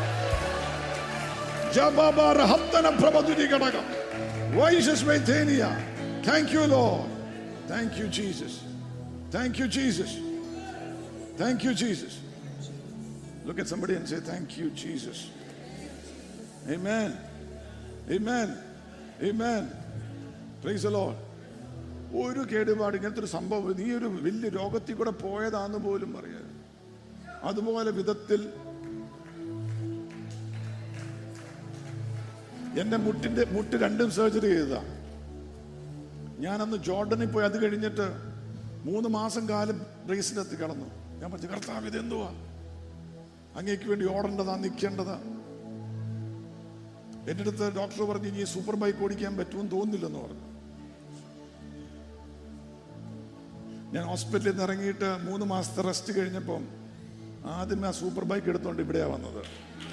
ജബാബാർ ഹത്തന പ്രബുദ്ധി ഘടകം. Thank you, Lord. Thank you, Jesus. Thank you, Jesus. Thank you, Jesus. Look at somebody and say, thank you, Jesus. Amen. Amen. Amen. Praise the Lord. ഒരു കേടുപാട് ഇങ്ങനത്തെ ഒരു സംഭവം നീ ഒരു വലിയ രോഗത്തിൽ കൂടെ പോയതാന്ന് പോലും പറയാം. അതുപോലെ വിധത്തിൽ എന്റെ മുട്ടിന്റെ മുട്ട് രണ്ടും സർജറി ചെയ്തതാ. ഞാനന്ന് ജോർഡനിൽ പോയി. അത് കഴിഞ്ഞിട്ട് മൂന്ന് മാസം കാലം ബ്രേസിലെത്തി കിടന്നു. ഞാൻ പറഞ്ഞു, കർത്താവ് ഇത് എന്തുവാ? അങ്ങേക്ക് വേണ്ടി ഓടേണ്ടതാ, നിൽക്കേണ്ടതാ. എൻ്റെ അടുത്ത് ഡോക്ടർ പറഞ്ഞു, ഇനി സൂപ്പർ ബൈക്ക് ഓടിക്കാൻ പറ്റുമെന്ന് തോന്നുന്നില്ലെന്ന് പറഞ്ഞു. ഞാൻ ഹോസ്പിറ്റലിൽ നിന്ന് ഇറങ്ങിയിട്ട് മൂന്ന് മാസത്തെ റെസ്റ്റ് കഴിഞ്ഞപ്പം ആദ്യം ആ സൂപ്പർ ബൈക്ക് എടുത്തോണ്ട് ഇവിടെയാ വന്നത്.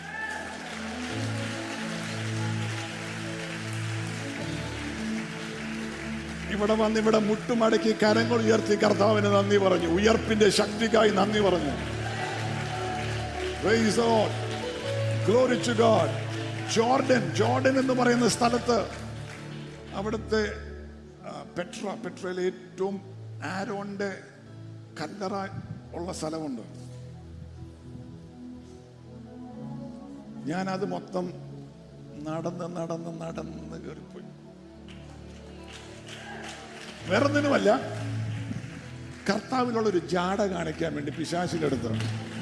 ഇവിടെ വന്ന് ഇവിടെ മുട്ടുമടക്കി കരങ്ങൾ ഉയർത്തി കർത്താവിന് നന്ദി പറഞ്ഞു. ഉയർപ്പിന്റെ ശക്തിക്കായി നന്ദി പറഞ്ഞു. Praise the Lord. Glory to God. Jordan Jordan എന്ന് പറയുന്ന സ്ഥലത്ത് അവിടുത്തെ പെട്ര പെട്രയിൽ ഏറ്റവും ആരോന്റെ കല്ലറ ഉള്ള സ്ഥലമുണ്ട്. ഞാനത് മൊത്തം നടന്ന് നടന്ന് നടന്ന് കയറിപ്പോയി. വേറൊന്നിനുമല്ല, കർത്താവിലുള്ള ഒരു ജാട കാണിക്കാൻ വേണ്ടി പിശാചിന്റെ അടുത്ത്.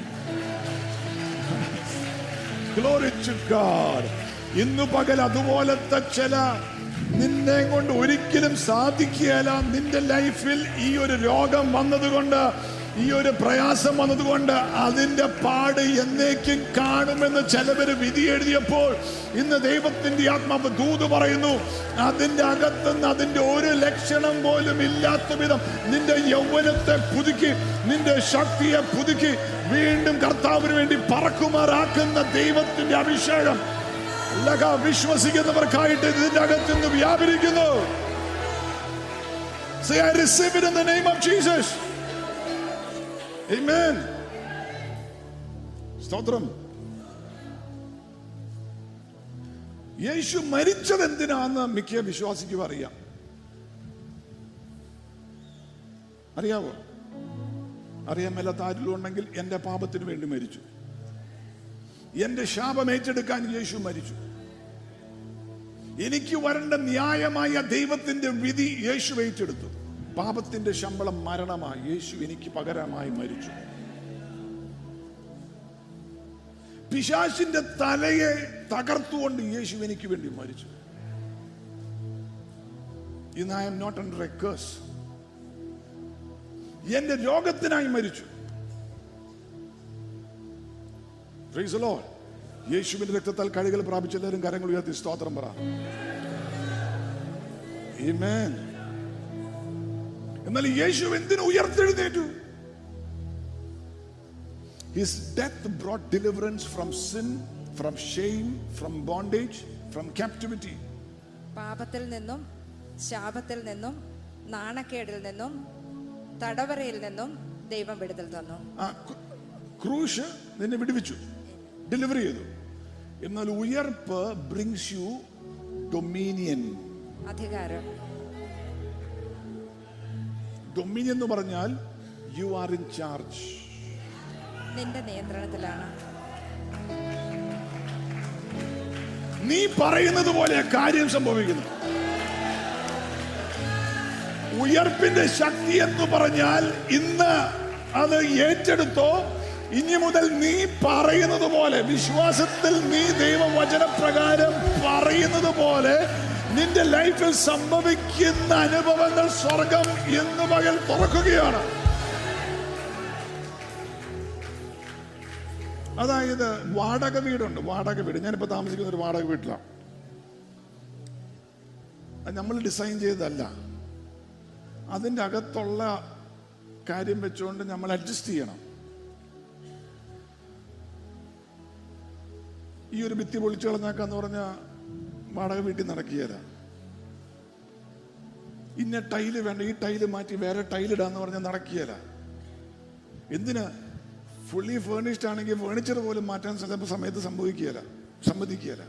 Glory to God. ഇന്നു പകൽ അതുപോലത്തെ ചില നിന്നെ കൊണ്ട് ഒരിക്കലും സാധിക്കുകയില്ല. നിന്റെ ലൈഫിൽ ഈ ഒരു രോഗം വന്നതുകൊണ്ട്, ഈ ഒരു പ്രയാസം വന്നതുകൊണ്ട് അതിന്റെ പാട് എന്നേക്കും കാണുമെന്ന് ചിലവര് വിധി എഴുതിയപ്പോൾ ഇന്ന് ദൈവത്തിന്റെ ആത്മാവ് ദൂത് പറയുന്നു, അതിന്റെ അകത്തുനിന്ന് അതിന്റെ ഒരു ലക്ഷണം പോലും ഇല്ലാത്ത വിധം നിന്റെ യൗവനത്തെ പുതുക്കി, നിന്റെ ശക്തിയെ പുതുക്കി വീണ്ടും കർത്താവിന് വേണ്ടി പറക്കുമാറാക്കുന്ന ദൈവത്തിന്റെ അഭിഷേകം വിശ്വസിക്കുന്നവർക്കായിട്ട് ഇതിന്റെ അകത്തുനിന്ന് വ്യാപരിക്കുന്നു. Say, I receive it in the name of Jesus. Amen. സ്തോത്രം. യേശു മരിച്ചത് എന്തിനാന്ന് മിക്ക വിശ്വാസിക്കും അറിയാം. അറിയാവോ? അറിയാൻ മേലാത്ത ആരിലും ഉണ്ടെങ്കിൽ എന്റെ പാപത്തിന് വേണ്ടി മരിച്ചു. എന്റെ ശാപം ഏറ്റെടുക്കാൻ യേശു മരിച്ചു. എനിക്ക് വരേണ്ട ന്യായമായ ദൈവത്തിന്റെ വിധി യേശു ഏറ്റെടുത്തു. പാപത്തിന്റെ ശമ്പളം മരണമായി. യേശു എനിക്ക് പകരമായി മരിച്ചു. പിശാചിന്റെ തലയെ തകർത്തുകൊണ്ട് യേശു എനിക്ക് വേണ്ടി മരിച്ചു. ഇന്ന് I am not under a curse. എന്റെ രോഗത്തിനായി മരിച്ചു. Praise the Lord. യേശുവിന്റെ രക്തത്താൽ കഴുകൽ പ്രാപിച്ച എല്ലാവരും കരങ്ങൾ ഉയർത്തി സ്തോത്രം പറ. Amen. എന്നാൽ യേശു എന്തിനു ഉയർത്തെഴുന്നേറ്റു? His death brought deliverance from sin, from shame, from bondage, from captivity. പാപത്തിൽ നിന്നും, ശാപത്തിൽ നിന്നും, നാണക്കേടിൽ നിന്നും, തടവറയിൽ നിന്നും ദൈവം വിടുതൽ തന്നു. ക്രൂശ് നിന്നെ വിടുവിച്ചു, ഡെലിവറി ചെയ്തു. എന്നാൽ ഉയർപ്പ് ബ്രിങ്സ് യു ഡൊമീനിയൻ, അധികാരം. ഡൊമീനിയൻ എന്ന് പറഞ്ഞാൽ യു ആർ ഇൻ ചാർജ്. നിന്റെ നിയന്ത്രണത്തിലാണ്. നീ പറയുന്നത് പോലെ കാര്യം സംഭവിക്കുന്നു. ഉയർപ്പിന്റെ ശക്തി എന്ന് പറഞ്ഞാൽ ഇന്ന് അത് ഏറ്റെടുത്തോ. ഇനി മുതൽ നീ പറയുന്നത് പോലെ, വിശ്വാസത്തിൽ നീ ദൈവവചനപ്രകാരം പറയുന്നത് പോലെ നിന്റെ ലൈഫിൽ സംഭവിക്കുന്ന അനുഭവങ്ങൾ സ്വർഗം ഇന്ന് പകൽ തുറക്കുകയാണ്. അതായത് വാടക വീടുണ്ട്. വാടക വീട്, ഞാനിപ്പോ താമസിക്കുന്ന ഒരു വാടക വീട്ടിലാണ്. നമ്മൾ ഡിസൈൻ ചെയ്തതല്ല. അതിൻ്റെ അകത്തുള്ള കാര്യം വെച്ചുകൊണ്ട് നമ്മൾ അഡ്ജസ്റ്റ് ചെയ്യണം. ഈ ഒരു ഭിത്തി പൊളിച്ചു കളഞ്ഞാക്കാന്ന് പറഞ്ഞാൽ വാടക വീട്ടിൽ നടക്കുകയില്ല. ഇന്ന ടൈല് വേണ്ട, ഈ ടൈല് മാറ്റി വേറെ ടൈലിടാന്ന് പറഞ്ഞാൽ നടക്കുകയില്ല. എന്തിനാ? ഫുള്ളി ഫേർണിഷ്ഡ് ആണെങ്കിൽ ഫേർണിച്ചർ പോലും മാറ്റാൻ ചിലപ്പോൾ സമയത്ത് സംഭവിക്കുകയില്ല, സമ്മതിക്കുകയില്ല.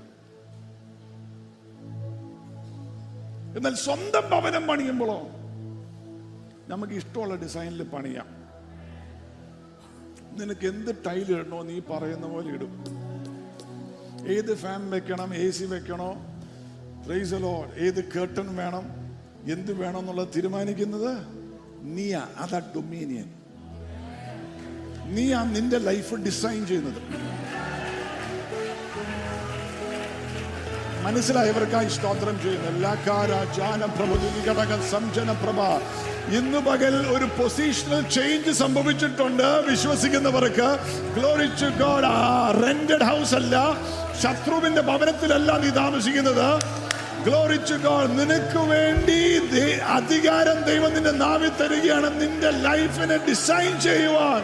എന്നാൽ സ്വന്തം ഭവനം പണിയുമ്പോഴോ നമുക്ക് ഇഷ്ടമുള്ള ഡിസൈനിൽ പണിയാം. നിനക്ക് എന്ത് ടൈൽ ഇടണോ നീ പറയുന്ന പോലെ ഇടും. ഏത് ഫാൻ വെക്കണം, എ സി വെക്കണോ, പ്രൈസ് ദി ലോർഡ്, ഏത് കേർട്ടൺ വേണം, എന്ത് വേണം എന്നുള്ളത് തീരുമാനിക്കുന്നത് നീയാ. അതാ ഡൊമീനിയൻ. നീയാ നിന്റെ ലൈഫ് ഡിസൈൻ ചെയ്യുന്നത്. മനസ്സിലായവർക്കായി സ്തോത്രം ചെയ്യുന്നു. ഇന്ന് പകൽ ഒരു പൊസിഷണൽ ചേഞ്ച് സംഭവിച്ചിട്ടുണ്ട് വിശ്വസിക്കുന്നവർക്ക്. Glory to God. Rented house അല്ല, ശത്രുവിന്റെ ഭവനത്തിലല്ല നീ താമസിക്കുന്നത്. Glory to God. നിനക്ക് വേണ്ടി അധികാരം ദൈവം നിന്റെ നാവിൽ തരികയാണ്, നിന്റെ ലൈഫിനെ ഡിസൈൻ ചെയ്യുവാൻ,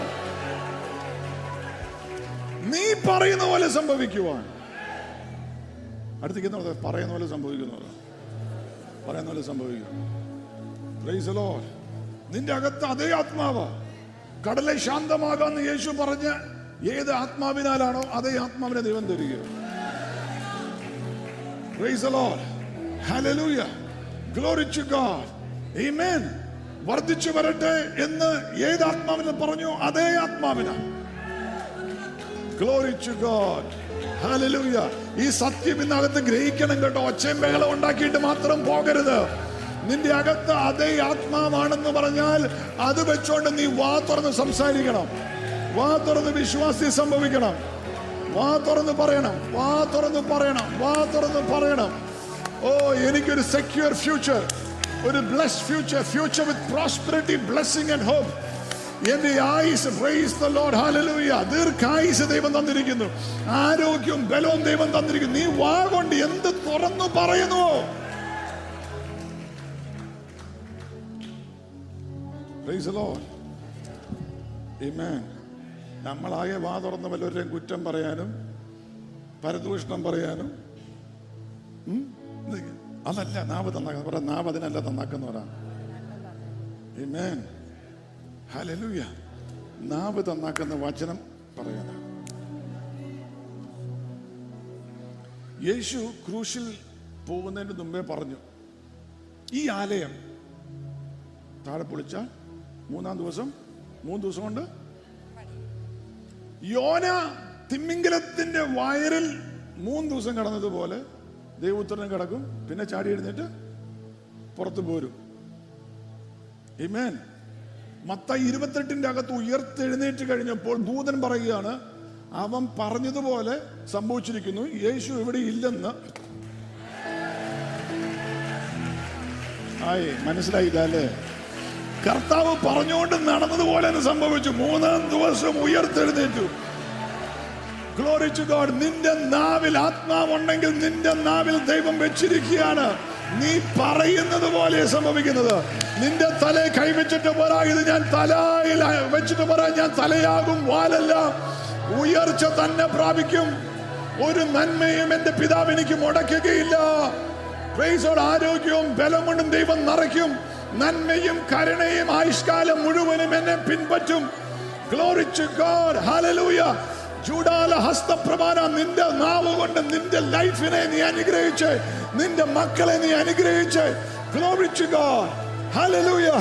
നീ പറയുന്ന പോലെ സംഭവിക്കുവാൻ. അടുത്തേക്ക് പറയുന്ന പോലെ സംഭവിക്കുന്നവർ പറയുന്ന പോലെ സംഭവിക്കും. Praise the Lord. നിന്റെ അകത്ത് അതേ ആത്മാവ്. കടലെ ശാന്തമാകാന്ന് യേശു പറഞ്ഞ ഏത് ആത്മാവിനാലാണോ അതേ ആത്മാവിനെ ദൈവം തരിക. Praise the Lord. ഹല്ലേലൂയ. Glory to God. ആമേൻ. വർദ്ധിച്ചു വരട്ടെ എന്ന് ഏത് ആത്മാവിനെ പറഞ്ഞു അതേ ആത്മാവിനാ. Glory to God. ഹല്ലേലൂയ. ഈ സത്യം ഇന്നകത്ത് ഗ്രഹിക്കണം കേട്ടോ. ഒച്ചയും ബഹളം ഉണ്ടാക്കിയിട്ട് മാത്രം പോകരുത്. നിന്റെ അകത്ത് അതേ ആത്മാവാണെന്ന് പറഞ്ഞാൽ അത് വെച്ചോണ്ട് നീ വാ തുറന്ന് സംസാരിക്കണം. വാ തുറന്ന് വിശ്വാസി സംഭവിക്കണം. വാ തുറന്ന് പറയണം. വാ തുറന്ന് പറയണം. വാ തുറന്ന് പറയണം. ഓ, എനിക്കൊരു സെക്യൂർ ഫ്യൂച്ചർ, ഒരു blessed future, future with prosperity, blessing and hope. എന്റെ ആയുസ്, പ്രൈസ് ദി ലോർഡ്, ഹല്ലേലൂയ, ദീർഘായുസ് ദൈവം തന്നിരിക്കുന്നു. ആരോഗ്യവും ബലവും ദൈവം തന്നിരിക്കുന്നു. നീ വാ കൊണ്ട് എന്ത് തുറന്നു പറയുന്നു? Praise the Lord. ആമേൻ. നമ്മളാകെ വാ തുറന്ന വല്ലവരെയും കുറ്റം പറയാനും പരദൂഷണം പറയാനും അതല്ല നാവ് തന്നാക്കുന്ന പറയാം. നാവ് അതിനല്ല തന്നാക്കുന്നവരാണ്. ആമേൻ. ഹല്ലേലൂയ. നാവ് തന്നാക്കുന്ന വചനം പറയാനാണ്. യേശു ക്രൂശിൽ പോകുന്നതിന് മുമ്പേ പറഞ്ഞു, ഈ ആലയം താഴെ പൊളിച്ചാൽ മൂന്നാം ദിവസം മൂന്ന് ദിവസം കൊണ്ട് യോന തിമിംഗലത്തിന്റെ വയറിൽ മൂന്ന് ദിവസം കിടന്നതുപോലെ ദൈവപുത്രൻ കിടക്കും, പിന്നെ ചാടി എഴുന്നേറ്റ് പുറത്തു പോരും. ആമേൻ. മത്തായി ഇരുപത്തെട്ടിന്റെ അകത്ത് ഉയർത്തെഴുന്നേറ്റ് കഴിഞ്ഞപ്പോൾ ദൂതൻ പറയുകയാണ്, അവൻ പറഞ്ഞതുപോലെ സംഭവിച്ചിരിക്കുന്നു, യേശു ഇവിടെ ഇല്ലെന്ന്. ആയി മനസ്സിലായില്ല അല്ലേ? കർത്താവ് പറഞ്ഞുകൊണ്ട് നടന്നതുപോലെ സംഭവിച്ചു. മൂന്നാം ദിവസം ഉയർത്തെഴുന്നേറ്റു. Glory to God. നിന്റെ നാവിൽ ആത്മാവുണ്ടെങ്കിൽ നിന്റെ നാവിൽ ദൈവം വെച്ചിരിക്കുകയാണ്. നീ പറയുന്നത് പോലെ സംഭവിക്കുന്നത്. നിന്റെ തലയെ കൈവച്ചിട്ട് പോരാ, ഇത് ഞാൻ തലയിൽ വെച്ചിട്ട് പോരാ, ഞാൻ തലയാകും വാലല്ല. ഉയർച്ച തന്നെ പ്രാപിക്കും. ഒരു നന്മയും എന്റെ പിതാവ് എനിക്ക് മുടക്കുകയില്ല. ആരോഗ്യവും ബലം കൊണ്ടും ദൈവം നിറയ്ക്കും. നന്മയും കരുണയും ആയുഷ്കാലം മുഴുവനും എന്നെ പിൻപറ്റും. Glory to God. ഹല്ലേലൂയ. ചൂടാല ഹസ്തപ്രമാണ. നിന്റെ നാവ് കൊണ്ട് നിന്റെ ലൈഫിനെ നീ അനുഗ്രഹിച്ച്, നിന്റെ മക്കളെ നീ അനുഗ്രഹിച്ച്. Glory to God. Hallelujah.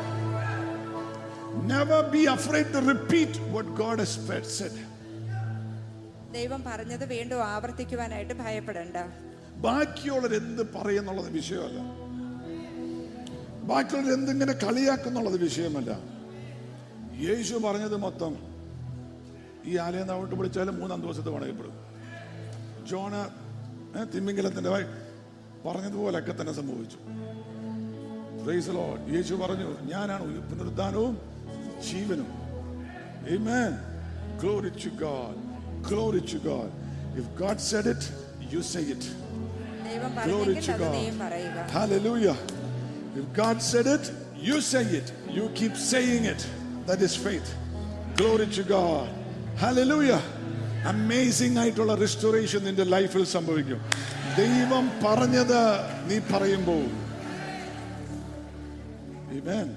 Never be afraid to repeat what God has said. ദൈവം പറഞ്ഞത് വീണ്ടും ആവർത്തിക്കുവാനായിട്ട് ഭയപ്പെടണ്ട. ബാക്കിയുള്ളവർ എന്ത് പറയുന്നുള്ളത് വിഷയമല്ല. ബാക്കിയുള്ളവർ എന്തിങ്ങനെ കളിയാക്കുന്നുള്ളത് വിഷയമല്ല. യേശു പറഞ്ഞത് മൊത്തം ഈ ആലയം നാവിട്ട് വിളിച്ചാലും മൂന്നാം ദിവസത്തെ പണയപ്പെടും. ജോണ തിമിംഗലത്തിന്റെ പറഞ്ഞതുപോലൊക്കെ തന്നെ സംഭവിച്ചു. Price the Lord. യേശു പറഞ്ഞു, ഞാനാണ് പുനരുദ്ധാനവും ജീവനും. ആമേൻ. Glory to God. Glory to God. If God said it, you say it. Glory to God. Hallelujah. If God said it, you say it. You keep saying it. That is faith. Glory to God. Hallelujah. Amazing ആയിട്ടുള്ള restoration നിന്റെ ലൈഫിൽ സംഭവിക്കും. ദൈവം പറഞ്ഞത് നീ പറയുമ്പോൾ. Amen.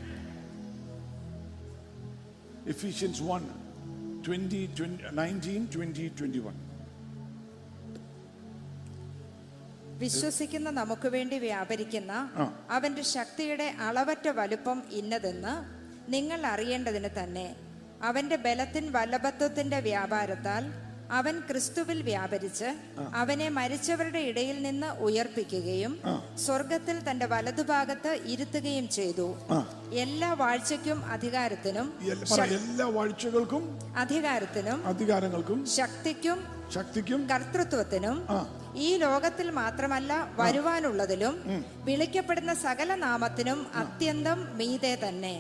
Ephesians one, twenty, nineteen, twenty, twenty-one. വിശ്വസിക്കുന്ന നമുക്ക് വേണ്ടി വ്യാപരിക്കുന്ന അവന്റെ ശക്തിയുടെ അളവറ്റ വലുപ്പം ഇന്നതെന്ന് നിങ്ങൾ അറിയേണ്ടതിന് തന്നെ അവന്റെ ബലത്തിൻ വല്ലഭത്വത്തിന്റെ വ്യാപാരത്താൽ അവൻ ക്രിസ്തുവിൽ വ്യാപരിച്ച് അവനെ മരിച്ചവരുടെ ഇടയിൽ നിന്ന് ഉയർപ്പിക്കുകയും സ്വർഗത്തിൽ തന്റെ വലതുഭാഗത്ത് ഇരുത്തുകയും ചെയ്തു. എല്ലാ വാഴ്ചയ്ക്കും അധികാരത്തിനും എല്ലാ വാഴ്ചകൾക്കും അധികാരത്തിനും അധികാരങ്ങൾക്കും ശക്തിക്കും ശക്തിക്കും കർത്തൃത്വത്തിനും ഈ ലോകത്തിൽ മാത്രമല്ല വരുവാനുള്ളതിലും വിളിക്കപ്പെടുന്ന സകല നാമത്തിനും അത്യന്തം മീതെ തന്നെ.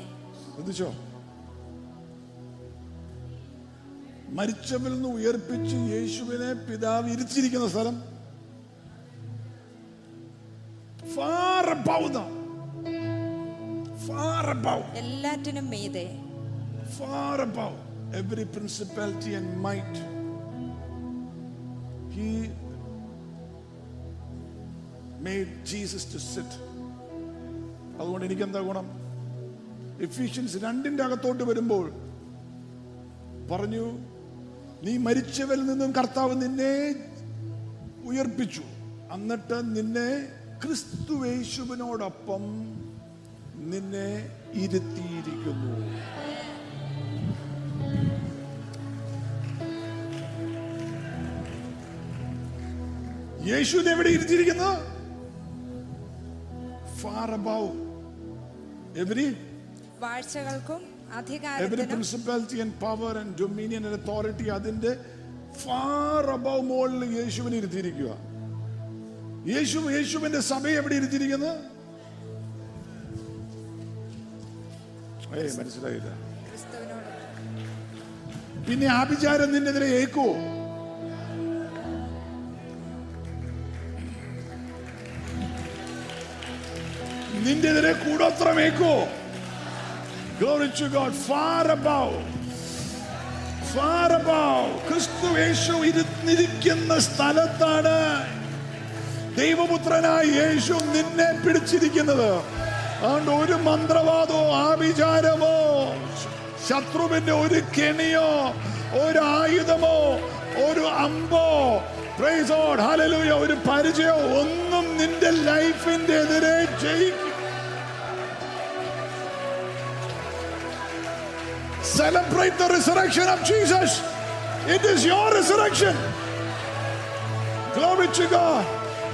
മരിച്ചവരിൽ നിന്ന് ഉയർപ്പിച്ച് യേശുവിനെ പിതാവ് ഇരുത്തിയിരിക്കുന്ന സ്ഥലം far above them, far above, എല്ലാറ്റിനും മീതെ, far above every principality and might. He made Jesus to sit. അതുകൊണ്ട് എനിക്ക് എന്താ ഗുണം? എഫീഷ്യൻസ് രണ്ടിന്റെ അകത്തോട്ട് വരുമ്പോൾ പറഞ്ഞു, നീ മരിച്ചവരിൽ നിന്നും കർത്താവ് നിന്നെ ഉയർപ്പിച്ചു, എന്നിട്ട് നിന്നെ ക്രിസ്തുയേശുവിനോടൊപ്പം നിന്നെ ഇരുത്തിയിരിക്കുന്നു. യേശുവിനെ എവിടെ ഇരുത്തിയിരിക്കുന്നു? far above every വാഴ്ചകൾക്കും every principality and power and dominion and authority. അതിന്റെ far above മുകളിൽ യേശുവിനെ ഇരുത്തിയിരിക്കുക. യേശു യേശുവിന്റെ സഭയെ എവിടെ ഇരുത്തിയിരിക്കുന്നു? ഏയ് മനസ്സിലായില്ല. പിന്നെ ആഭിചാരം നിന്നെതിരെ ഏക്കോ? നിന്റെതിരെ കൂടോത്രമേക്കോ? Glory to God. Far above, far above. ക്രിസ്തു യേശു ഇരുന്നിരിക്കുന്ന സ്ഥലത്താണ് ദൈവപുത്രനായ യേശു നിന്നെ പിടിച്ചിരിക്കുന്നത്. അതുകൊണ്ട് ഒരു മന്ത്രവാദമോ ആഭിചാരമോ ശത്രുവിന്റെ ഒരു കെണിയോ ഒരു ആയുധമോ ഒരു അമ്പോ, praise God, hallelujah, ഒരു പരിചയോ ഒന്നും നിന്റെ ലൈഫിന്റെ എതിരെ ജയിക്കും. Celebrate the resurrection of Jesus. It is your resurrection. Glory to God.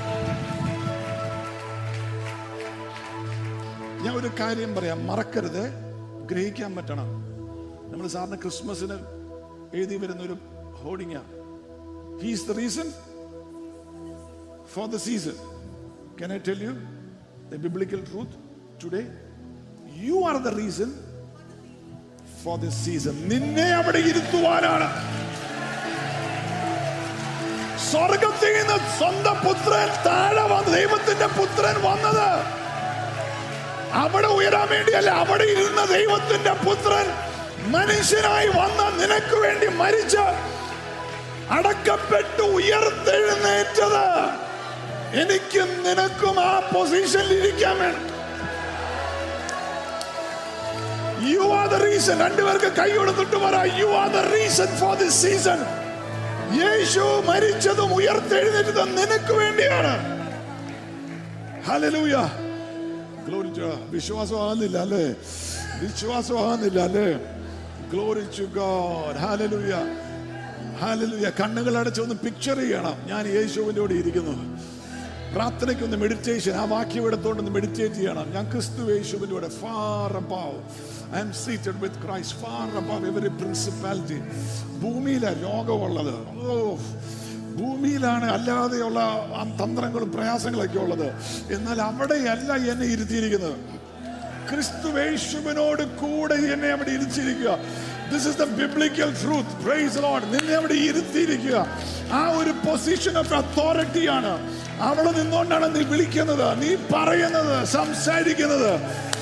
ഞാൻ ഒരു കാര്യം പറയാം, മറക്കരുത്, ഗ്രഹിക്കാൻ പറ്റണം. നമ്മൾ സാറിന് ക്രിസ്മസിന് എഴുതി വരുന്ന ഒരു hoarding, He is the reason for the season. Can I tell you the biblical truth today? You are the reason for this season. നിന്നെ അവിടെ ഇരുത്തുവാനാണ് സ്വർഗത്തിൽ നിന്ന് സ്വന്തം പുത്രൻ താഴെ വന്ന് ദൈവത്തിന്റെ പുത്രൻ വന്നത്. അവിടെ ഉയരാൻ വേണ്ടിയല്ല, അവിടെ ഇരുന്ന ദൈവത്തിന്റെ പുത്രൻ മനുഷ്യനായി വന്ന നിനക്ക് വേണ്ടി മരിച്ച് അടക്കപ്പെട്ടു ഉയർത്തെഴുന്നേറ്റത് എനിക്കും നിനക്കും ആ പൊസിഷനിൽ ഇരിക്കാൻ വേണം. You are the reason. രണ്ടുപേർക്ക് കൈ കൊടുത്തിട്ട് പറ, You are the reason for this season. യേശു മരിച്ചതും ഉയർത്തെഴുന്നേറ്റതും നിനക്ക് വേണ്ടിയാണ്. Hallelujah. Glory to God. വിശ്വാസമാകുന്നില്ല അല്ലേ? വിശ്വാസമാകുന്നില്ല അല്ലേ? Glory to God. Hallelujah. Hallelujah. കണ്ണുകൾ അടച്ചൊന്ന് പിക്ചർ ചെയ്യണം, ഞാൻ യേശുവിൻ്റെ കൂടെ ഇരിക്കുന്നു. പ്രാർത്ഥനയ്ക്കൊന്ന് മെഡിറ്റേഷൻ, ആ വാക്യം എടുത്തോണ്ടൊന്ന് മെഡിറ്റേറ്റ് ചെയ്യണം. ഞാൻ ക്രിസ്തു യേശുവിൻ്റെ കൂടെ far above. I am seated with Christ far above every principality. ഭൂമിയിലാണ് രോഗമുള്ളത്, ഓ ഭൂമിയിലാണ് അല്ലാതെയുള്ള തന്ത്രങ്ങളും പ്രയാസങ്ങളൊക്കെ ഉള്ളത്. എന്നാൽ അവിടെയല്ല എന്നെ ഇരുത്തിയിരിക്കുന്നത്. ക്രിസ്തു യേശുവിനോട് കൂടെ എന്നെ അവിടെ ഇരുത്തിയിരിക്കുക. This is the biblical truth. Praise the Lord. നിന്നെ അവിടെ ഇരുത്തിയിരിക്കുക. ആ ഒരു പൊസിഷൻ ഓഫ് അതോറിറ്റി ആണ്. അവിടെ നിന്നുകൊണ്ടാണ് നീ വിളിക്കുന്നത്, നീ പറയുന്നത്, സംസാരിക്കുന്നത്.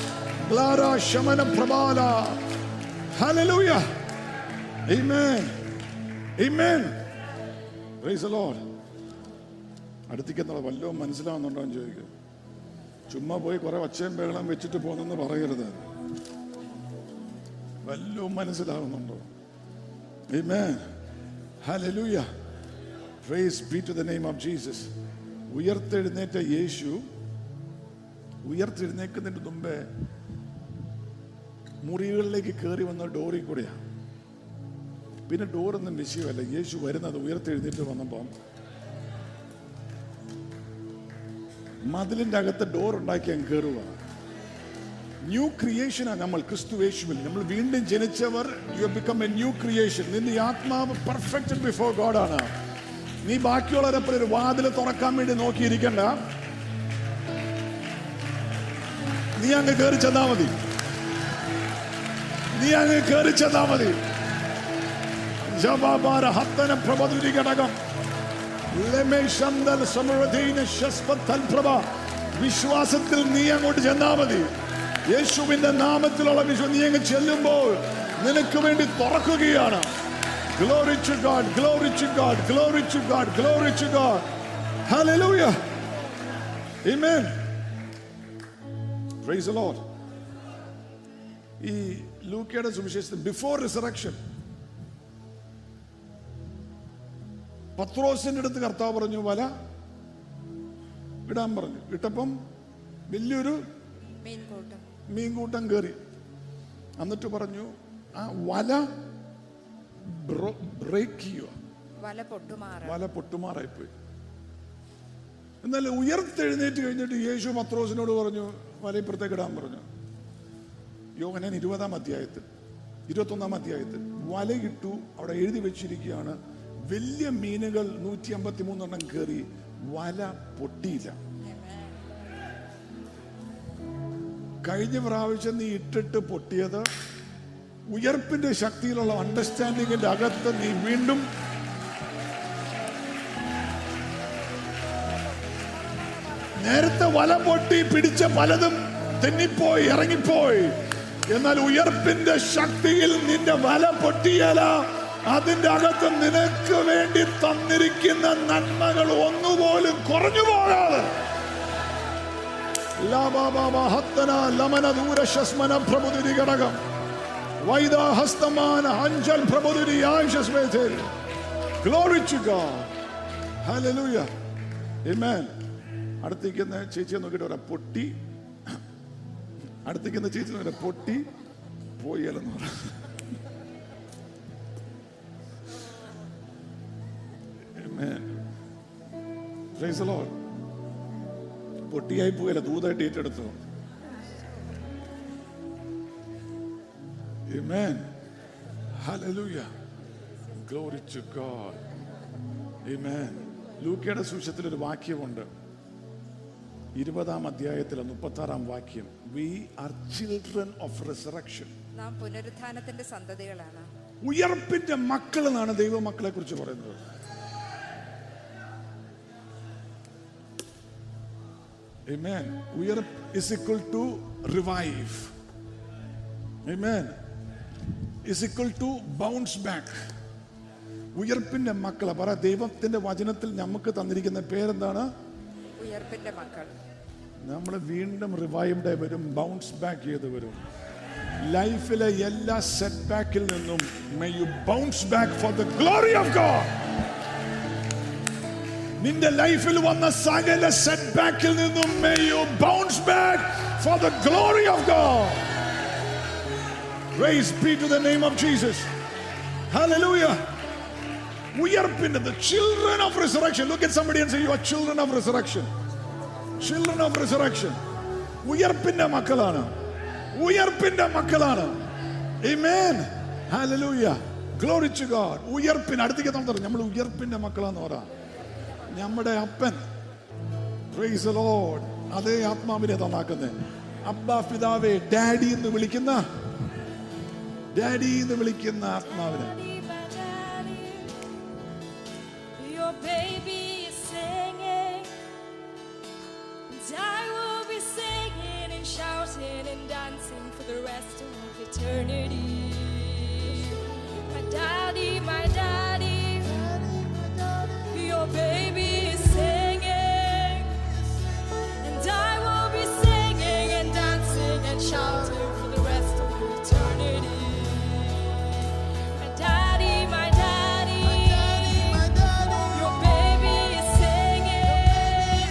Hallelujah. Amen. Amen. Praise the Lord. അടുത്തേക്കെന്നുള്ള വല്ലതും മനസ്സിലാവുന്നുണ്ടോ എന്ന് ചോദിക്കുക. ചുമ്മാ പോയി കുറെ ഒച്ചയും ബഹളം വെച്ചിട്ട് പോന്നെന്ന് പറയരുത്. വല്ലതും മനസ്സിലാവുന്നുണ്ടോ? Amen. Hallelujah. Praise be to the name of Jesus. ഉയർത്തെഴുന്നേറ്റ യേശു ഉയർത്തെഴുന്നേക്കുന്നതിന് മുമ്പേ മുറികളിലേക്ക് കയറി വന്ന ഡോറിൽ കൂടെയാണ്. പിന്നെ ഡോറൊന്നും വിഷയമല്ല. യേശു വരുന്നത് ഉയർത്തെഴുന്നേറ്റ് വന്നപ്പോൾ മതിലിന്റെ അകത്ത് ഡോർ ഉണ്ടാക്കി അങ്ങ് കയറുക. ന്യൂ ക്രിയേഷനാണ് നമ്മൾ ക്രിസ്തു യേശുവിൽ. നമ്മൾ വീണ്ടും ജനിച്ചവർ. You have become a new creation. നിന്റെ ആത്മാവ് പെർഫെക്റ്റ് ബിഫോർ ഗോഡ് ആണ്. നീ ബാക്കിയുള്ളവരെപ്പോൾ ഒരു വാതിൽ തുറക്കാൻ വേണ്ടി നോക്കിയിരിക്കണ്ട. നീ അങ്ങ് കയറി ചെന്നാ മതി. നീ അങ്ങ് കയറി ചെന്നാ മതി. ഹത്തന പ്രഭതുരി ഘടകം വിശ്വാസത്തിൽ നീ അങ്ങോട്ട് ചെന്നാ മതി. യേശുവിന്റെ നാമത്തിലുള്ള വിശ്വാസം നീ അങ്ങ് ചെല്ലുമ്പോൾ നിനക്ക് വേണ്ടി തുറക്കുകയാണ്. Glory to God, glory to God, glory to God, glory to God. Hallelujah. Amen. Praise the Lord. ഈ ലൂക്കയുടെ സുവിശേഷത്തിൽ ബിഫോർ റിസറക്ഷൻ പത്രോസിന്റെ അടുത്ത് കർത്താവ് പറഞ്ഞു വല ഇടാൻ പറഞ്ഞു. ഇട്ടപ്പം വലിയൊരു മീൻകൂട്ടം കയറി. എന്നിട്ട് പറഞ്ഞു ആ വല ബ്രേക്ക് ചെയ്യുക, വല പൊട്ടുമാറായിപ്പോയി. എന്നാൽ ഉയർത്തെഴുന്നേറ്റ് കഴിഞ്ഞിട്ട് യേശു പത്രോസിനോട് പറഞ്ഞു വല ഇപ്പുറത്തേക്ക് ഇടാൻ പറഞ്ഞു. യോഹന്നാൻ ഇരുപതാം അധ്യായത്തിൽ ഇരുപത്തൊന്നാം അധ്യായത്തിൽ വലയിട്ടു. അവിടെ എഴുതി വെച്ചിരിക്കുകയാണ് വലിയ മീനുകൾ നൂറ്റി അമ്പത്തി മൂന്നെണ്ണം കയറി, വല പൊട്ടിയില്ല. കഴിഞ്ഞ പ്രാവശ്യം നീ ഇട്ടിട്ട് പൊട്ടിയത് ഉയർപ്പിന്റെ ശക്തിയിലുള്ള അണ്ടർസ്റ്റാൻഡിങ്ങിന്റെ അകത്ത് നീ വീണ്ടും നേരത്തെ വല പൊട്ടി പിടിച്ച പലതും തെന്നിപ്പോയി, ഇറങ്ങിപ്പോയി. എന്നാൽ ഉയർപ്പിന്റെ ശക്തിയിൽ നിന്റെ വല പൊട്ടിയല. അതിന്റെ അകത്ത് നിനക്ക് വേണ്ടി തന്നിരിക്കുന്ന നന്മകൾ ഒന്നുപോലും കുറഞ്ഞു പോകാതെ ഘടകം വൈദാഹസ്തമാന Anchal പ്രബുദ്ധി ആയുഷ്മേഥേൽ. Glory to God. Hallelujah. Amen. അടുത്തിരിക്കുന്ന ചേച്ചിയെ നോക്കിയിട്ട് പറയാം പൊട്ടി. അടുത്തിരിക്കുന്ന ചേച്ചി നോക്കിയിട്ട് പൊട്ടി പോയാലെന്ന് പറയാം. Amen. Praise the Lord. പൊട്ടിയായി പോയല്ല, ദൂതായിട്ട് ഏറ്റെടുത്തു. Amen. Hallelujah. Glory to God. Amen. ലൂക്കയുടെ സുവിശേഷത്തിൽ ഒരു വാക്യമുണ്ട്. ഇരുപതാം അധ്യായത്തിലെ മുപ്പത്തി ആറാം വാക്യം. We are children of resurrection. നാം പുനരുത്ഥാനത്തിന്റെ സന്തതികളാണ്. ഉയർപ്പിന്റെ മക്കൾ എന്നാണ് ദൈവമക്കളെ കുറിച്ച് പറയുന്നത്. Amen. ഉയർപ്പ് is equal to revive. Amen. Is equal to bounce back. ഉയർപ്പിന്റെ മക്കളെ പറ. ദൈവത്തിന്റെ വചനത്തിൽ നമുക്ക് തന്നിരിക്കുന്ന പേരെന്താണ്? ഉയർപ്പിന്റെ മക്കൾ. നമ്മൾ വീണ്ടും റിവൈവ്ഡ് വരും, ബൗൺസ് ബാക്ക് ചെയ്ത് വരും. ലൈഫിലെ എല്ലാ സെറ്റ് ബാക്കിൽ നിന്നും may you bounce back for the glory of God. നിന്റെ ലൈഫിൽ വന്ന സകല സെറ്റ് ബാക്കിൽ നിന്നും may you bounce back for the glory of God. Praise be to the name of Jesus. Hallelujah. ഉയർപ്പിന്റെ the children of resurrection. Look at somebody and say you are children of resurrection. Children of resurrection. ഉയർപ്പിന്റെ മക്കളാണ്. ഉയർപ്പിന്റെ മക്കളാണ്. Amen. Hallelujah. Glory to God. ഉയർപ്പിന് അടുത്തേക്ക് നമ്മൾ നമ്മൾ ഉയർപ്പിന്റെ മക്കളാന്ന് പറ. നമ്മുടെ അപ്പൻ Praise the Lord. അതേ ആത്മാവിനെ തന്നാക്കുന്നത്. അബ്ബാ പിതാവേ ഡാഡി എന്ന് വിളിക്കുന്ന ഡാഡി എന്ന് വിളിക്കുന്ന ആത്മാവിനെ. Your baby is singing, and I will be singing and shouting and dancing for the rest of eternity. My daddy, my daddy, your baby is singing, and I will be singing and dancing and shouting for the rest of eternity. My daddy, my daddy, your baby is singing,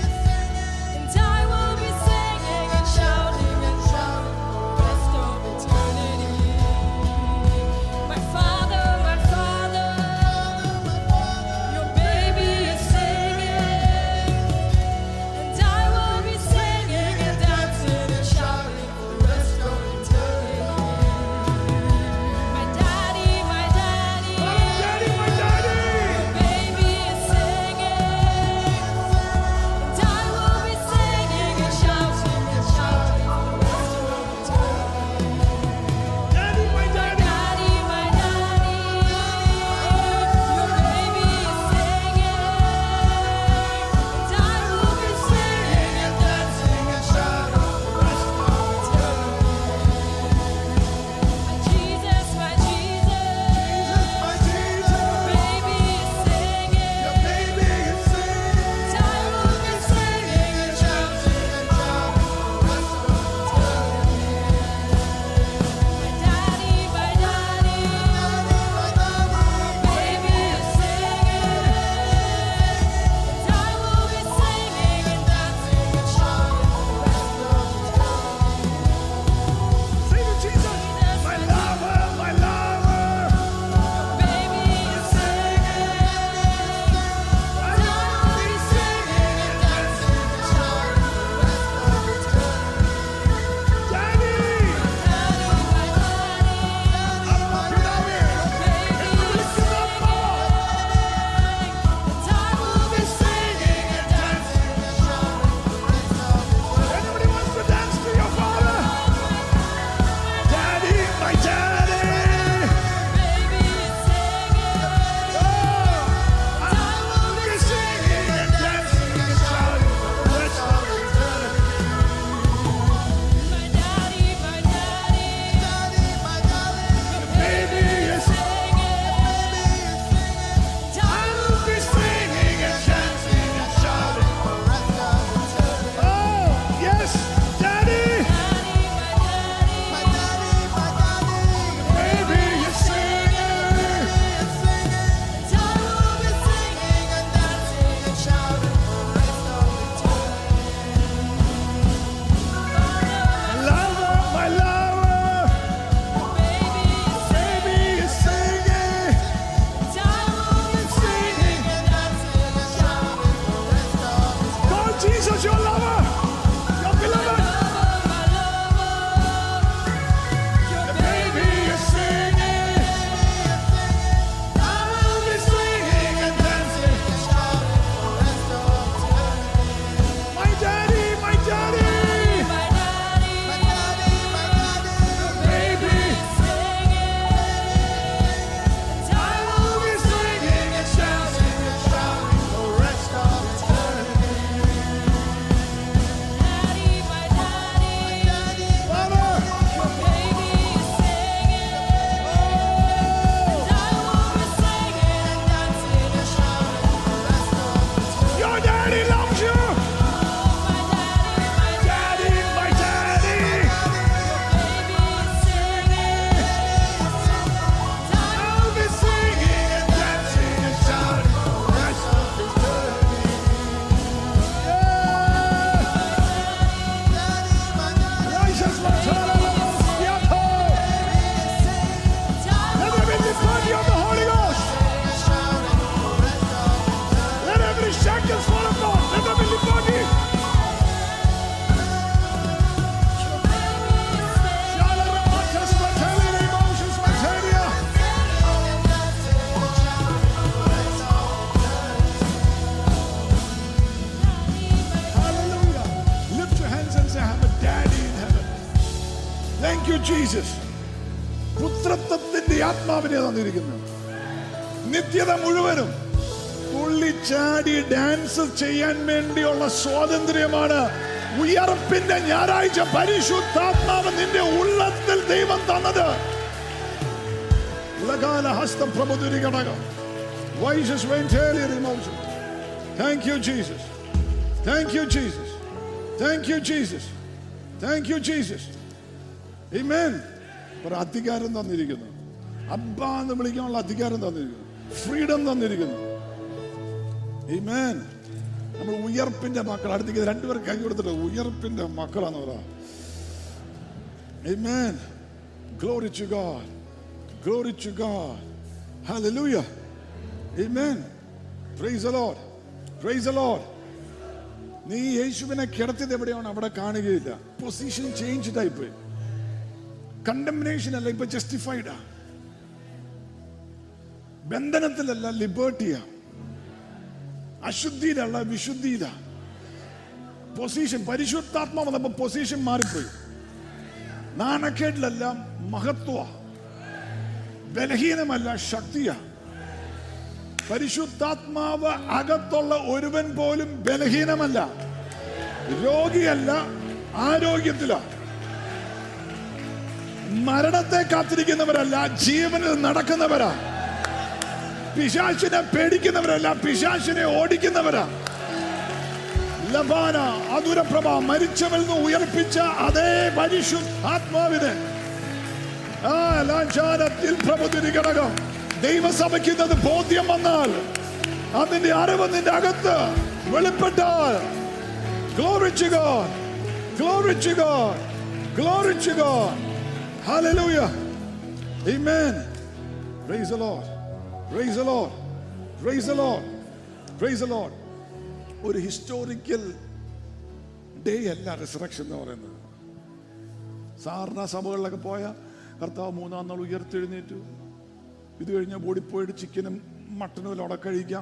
Jesus. പുത്രത്വത്തിന്റെ ആത്മാവിനെ തന്നിരിക്കുന്നു. നിത്യത മുഴുവനും തുള്ളിച്ചാടി ഡാൻസ് ചെയ്യാൻ വേണ്ടിയുള്ള സ്വാതന്ത്ര്യമാണ് ഉയർപ്പിന്റെ ഞായറാഴ്ച പരിശുദ്ധാത്മാവ് നിന്റെ ഉള്ളത്തിൽ ദൈവം തന്നത്. ഹസ്തം പ്രബുദ്ധീകരണം. Thank you, Jesus. Thank you, Jesus. Thank you, Jesus. Thank you, Jesus. Amen. ഒരു അധികാരം തന്നിരിക്കുന്നു. അബ്ബ എന്ന് വിളിക്കാനുള്ള അധികാരം തന്നിരിക്കുന്നു. ഫ്രീഡം തന്നിരിക്കുന്നു. Amen. നമ്മൾ ഉയർപ്പിന്റെ മക്കൾ. അടുത്തേക്ക് രണ്ടുപേർ കൈ കൊടുത്തിട്ട് ഉയർപ്പിന്റെ മക്കളാന്ന് പറ. Amen. Glory to God. Glory to God. Hallelujah. Amen. Praise the Lord. Praise the Lord. നീ യേശുവിനെ കിടത്തിയത് എവിടെയാണ് അവിടെ കാണുകയില്ല. Position change type. കണ്ടംനേഷൻ അല്ല, ഇപ്പൊ ജസ്റ്റിഫൈഡാ. ബന്ധനത്തിലല്ല, ലിബർട്ടിയാ. അശുദ്ധിയിലല്ല, വിശുദ്ധിയില. പൊസിഷൻ പരിശുദ്ധാത്മാ വന്നപ്പോ പൊസിഷൻ മാറിപ്പോയി. നാണക്കേട്ടിലല്ല, മഹത്വ. ബലഹീനമല്ല, ശക്തിയാ. പരിശുദ്ധാത്മാവ് അകത്തുള്ള ഒരുവൻ പോലും ബലഹീനമല്ല, രോഗിയല്ല, ആരോഗ്യത്തില. മരണത്തെ കാത്തിരിക്കുന്നവരല്ല, ജീവനിൽ നടക്കുന്നവരാ. പിശാചിനെ പേടിക്കുന്നവരല്ല, പിശാചിനെ ഓടിക്കുന്നവരാ. ലബാന അതുരപ്രഭ മരിച്ചവരിൽ നിന്ന് ഉയർപ്പിച്ച അതേ പരിശുദ്ധാത്മാവിനെ ആ ലാഞ്ചാനത്തിൽ പ്രബുദ്ധീകരണം ദൈവസഭയ്ക്ക് ഇന്നത് ബോധ്യം വന്നാൽ, അതിന്റെ അറിവ് നിന്റെ അകത്ത് വെളിപ്പെട്ടാൽ, glory to God, glory to God, glory to God, hallelujah, amen, praise the Lord, praise the Lord, praise the Lord, praise the Lord. ഒരു ഹിസ്റ്റോറിക്കൽ ഡേ അല്ല റിസറക്ഷൻ എന്ന് പറയുന്നത്. സാധാരണ സഭകളിലൊക്കെ പോയ കർത്താവ് മൂന്നാം നാൾ ഉയർത്തെഴുന്നേറ്റു, ഇത് കഴിഞ്ഞ ഓടിപ്പോയിട്ട് ചിക്കനും മട്ടനും എല്ലാം അവിടെ കഴിക്കാം.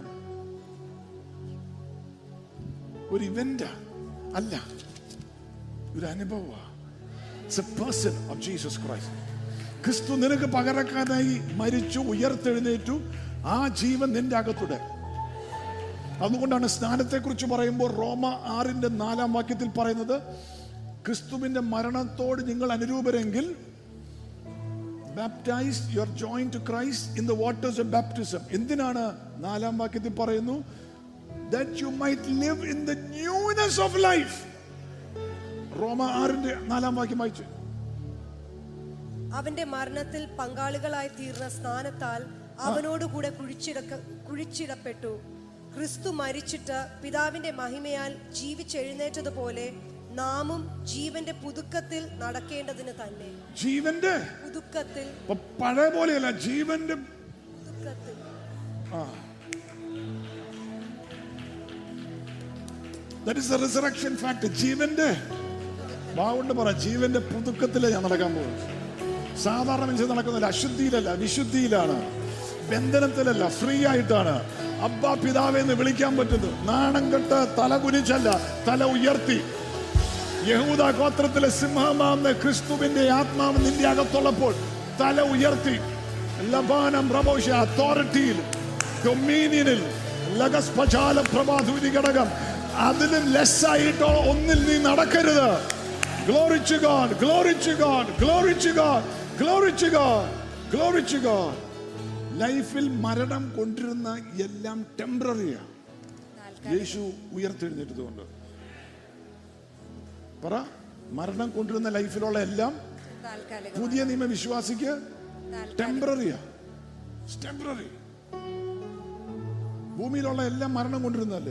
ഒരു ഇവന്റ് അല്ല, ഒരു അനുഭവമാണ്. It's a person of Jesus Christ. ക്രിസ്തു നിനക്ക് പകരക്കാരനായി മരിച്ചു, ഉയർത്തെഴുന്നേറ്റു. ആ ജീവൻ നിന്റെ അകത്തുടെ. അതുകൊണ്ടാണ് സ്നാനത്തെ കുറിച്ച് പറയുമ്പോൾ റോമ ആറിന്റെ നാലാം വാക്യത്തിൽ പറയുന്നത്, ക്രിസ്തുവിന്റെ മരണത്തോട് നിങ്ങൾ അനുരൂപരെങ്കിൽ baptized, you are joined to Christ in the waters of baptism. എന്തിനാണ്? നാലാം വാക്യത്തിൽ പറയുന്നു, that you might live in the newness of life. റോമ ആറിന്റെ നാലാം വാക്യം വായിച്ചു. അവന്റെ മരണത്തിൽ പങ്കാളികളായി തീർന്ന സ്നാനത്താൽ അവനോടുകൂടെ കുഴിച്ചിടക്ക കുഴിച്ചിടപ്പെട്ടു. ക്രിസ്തു മരിച്ചിട്ട് പിതാവിന്റെ മഹിമയാൽ ജീവിച്ചെഴുന്നേറ്റതുപോലെ നാമും ജീവന്റെ പുതുക്കത്തിൽ നടക്കേണ്ടതിന് തന്നെ. ജീവന്റെ പുതുക്കത്തിൽ, പഴയ പോലെയല്ല, ജീവന്റെ പുതുക്കത്തിൽ. That is the resurrection fact. ജീവന്റെ വാവുകൊണ്ട് പറ, ജീവന്റെ പുതുക്കത്തിലെ ഞാൻ നടക്കാൻ പോകും. സാധാരണ മനുഷ്യൻ നടക്കുന്നില്ല, അശുദ്ധിയിലല്ല, വിശുദ്ധിയിലാണ്. ബന്ധനത്തിലല്ല, ഫ്രീ ആയിട്ടാണ്. അബ്ബാ പിതാവേ എന്ന് വിളിക്കാൻ പറ്റുന്നു. നാണം കെട്ട് തല കുനിച്ചല്ല, തല ഉയർത്തി. യഹൂദ ഗോത്രത്തിലെ സിംഹമാവുന്ന ക്രിസ്തുവിന്റെ ആത്മാവ് നിന്റെ അകത്തുള്ളപ്പോൾ തല ഉയർത്തി. ലബാനം പ്രഭോഷ അതോറിറ്റിയിൽ, ഡൊമീനിയനിൽ, ലഗസ്പചാല പ്രഭാധൂരി ഘടകം, അതിലും ലെസ് ആയിട്ടോ ഒന്നിൽ നീ നടക്കരുത്. Glory to God, glory to God, glory to God, glory to God, glory to God. ലൈഫിൽ മരണം കൊണ്ടിരുന്ന എല്ലാം ടെമ്പററിയാണ്. യേശു ഉയർത്തെഴുന്നേറ്റതുകൊണ്ട് പറ, മരണം കൊണ്ടിരുന്ന ലൈഫിലുള്ള എല്ലാം പുതിയ നിയമ വിശ്വാസിക്ക് ടെമ്പററിയാ. ടെമ്പററി. ഭൂമിയിലുള്ള എല്ലാം മരണം കൊണ്ടിരുന്നല്ലേ.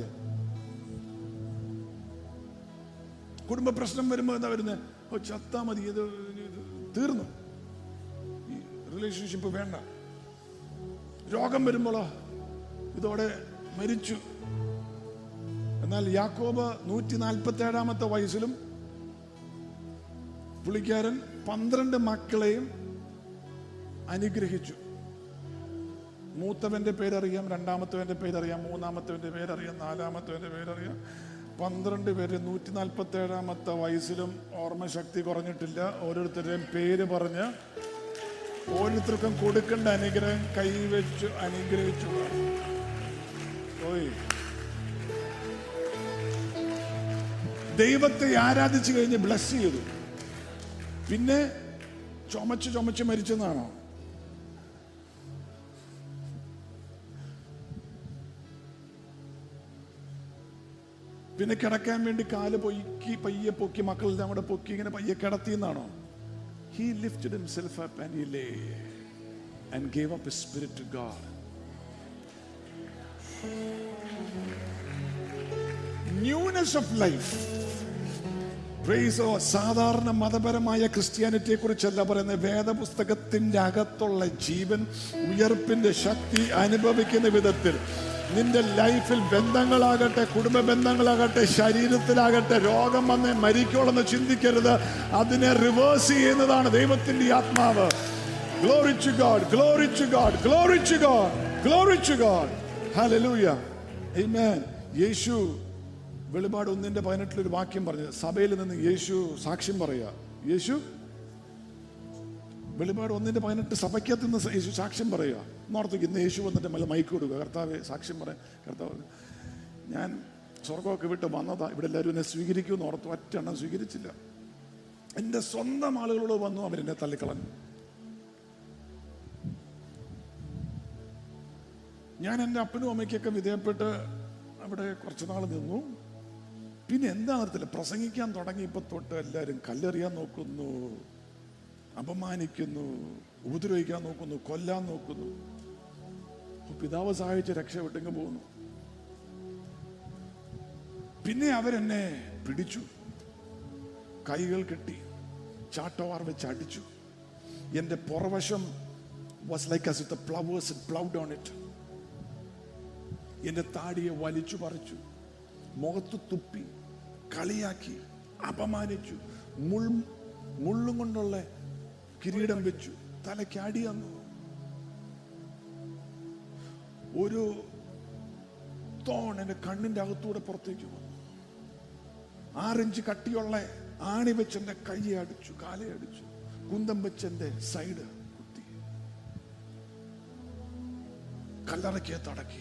കുടുംബ പ്രശ്നം വരുമ്പോ എന്താ വരുന്നത്? ഓ ചത്താ മതി, ഇത് തീർന്നു, ഈ റിലേഷൻഷിപ്പ് വേണ്ട. രോഗം വരുമ്പോഴോ ഇതോടെ മരിച്ചു. എന്നാൽ യാക്കോബ് നൂറ്റി നാൽപ്പത്തി ഏഴാമത്തെ വയസ്സിലും പുള്ളിക്കാരൻ പന്ത്രണ്ട് മക്കളെയും അനുഗ്രഹിച്ചു. മൂത്തവന്റെ പേരറിയാം, രണ്ടാമത്തവന്റെ പേരറിയാം, മൂന്നാമത്തവന്റെ പേരറിയാം, നാലാമത്തവന്റെ പേരറിയാം, പന്ത്രണ്ട് പേര് നൂറ്റി നാൽപ്പത്തി ഏഴാമത്തെ വയസ്സിലും ഓർമ്മശക്തി കുറഞ്ഞിട്ടില്ല. ഓരോരുത്തരുടെയും പേര് പറഞ്ഞ് ഓരോരുത്തർക്കും കൊടുക്കേണ്ട അനുഗ്രഹം കൈവച്ചു അനുഗ്രഹിച്ചു. ഓയ്, ദൈവത്തെ ആരാധിച്ചു കഴിഞ്ഞ് ബ്ലസ് ചെയ്തു. പിന്നെ ചുമച്ച് ചുമച്ച് മരിച്ചെന്നാണോ? പിന്നെ കിടക്കാൻ വേണ്ടി കാല് പൊക്കി പയ്യെ പൊക്കി, മക്കളെല്ലാം കൂടെ പൊക്കി ഇങ്ങനെ പയ്യെ കിടത്തിയെന്നാണോ? He lifted himself up and he lay and gave up his spirit to God. Newness of life. Praise God. സാധാരണ മതപരമായ ക്രിസ്ത്യാനിറ്റിയെ കുറിച്ചല്ല പറയുന്നത്. വേദപുസ്തകത്തിന്റെ അകത്തുള്ള ജീവൻ, ഉയർപ്പിന്റെ ശക്തി അനുഭവിക്കുന്ന വിധത്തിൽ നിന്റെ ലൈഫിൽ ബന്ധങ്ങളാകട്ടെ, കുടുംബ ബന്ധങ്ങളാകട്ടെ, ശരീരത്തിലാകട്ടെ, രോഗം വന്ന് മരിക്കോളെന്ന് ചിന്തിക്കരുത്. അതിനെ റിവേഴ്സ് ചെയ്യുന്നതാണ് ദൈവത്തിന്റെ ആത്മാവ്. Glory to God, glory to God, glory to God, glory to God. Hallelujah. Amen. യേശു വെളിപാട് ഒന്നിന്റെ പതിനെട്ടിലൊരു വാക്യം പറഞ്ഞു. സഭയിൽ നിന്ന് യേശു സാക്ഷ്യം പറയുക. യേശു വെളിപാട് ഒന്നിന്റെ പതിനെട്ട് സഭയ്ക്കകത്ത് നിന്ന് യേശു സാക്ഷ്യം പറയുക. എന്നോർത്തേക്ക് ഇന്ന് യേശു വന്നിട്ട് മല്ല മൈക്ക് കൊടുക്കുക. കർത്താവെ സാക്ഷ്യം പറയാം. കർത്താവ്, ഞാൻ സ്വർഗമൊക്കെ വിട്ട് വന്നതാ, ഇവിടെ എല്ലാവരും എന്നെ സ്വീകരിക്കുമെന്ന് ഓർത്തു. ഒറ്റ എണ്ണം സ്വീകരിച്ചില്ല. എൻ്റെ സ്വന്തം ആളുകളോട് വന്നു, അവരെന്നെ തള്ളിക്കളഞ്ഞു. ഞാൻ എൻ്റെ അപ്പനും അമ്മയ്ക്കൊക്കെ വിധേയപ്പെട്ട് അവിടെ കുറച്ച് നാൾ നിന്നു. പിന്നെ എന്താ നിർത്തില്ല, പ്രസംഗിക്കാൻ തുടങ്ങിയപ്പോൾ തൊട്ട് എല്ലാവരും കല്ലെറിയാൻ നോക്കുന്നു, അപമാനിക്കുന്നു, ഉപദ്രവിക്കാൻ നോക്കുന്നു, കൊല്ലാൻ നോക്കുന്നു. പിതാവ് സഹായിച്ച് രക്ഷപ്പെട്ടെങ്കിൽ പോകുന്നു. പിന്നെ അവരെന്നെ പിടിച്ചു, കൈകൾ കെട്ടി ചാട്ടവാർ വെച്ച് അടിച്ചു. എന്റെ പുറവശം was like as if the plovers had plowed on it. എന്റെ താടിയെ വലിച്ചു പറിച്ചു, മുഖത്ത് തുപ്പി, കളിയാക്കി, അപമാനിച്ചു, മുൾ മുള്ളും കൊണ്ടുള്ള കിരീടം വെച്ചു, തലയ്ക്ക് അടി തന്നു. ഒരു തോൺ എന്റെ കണ്ണിന്റെ അകത്തൂടെ പുറത്തേക്ക് വന്നു. ആറിഞ്ച് കട്ടിയുള്ള ആണി വെച്ച് എന്റെ കൈയെ അടിച്ചു, കാലെ അടിച്ചു, കുന്തം വെച്ച് എന്റെ സൈഡ് കുത്തി, കല്ലറയ്ക്ക് തടക്കി,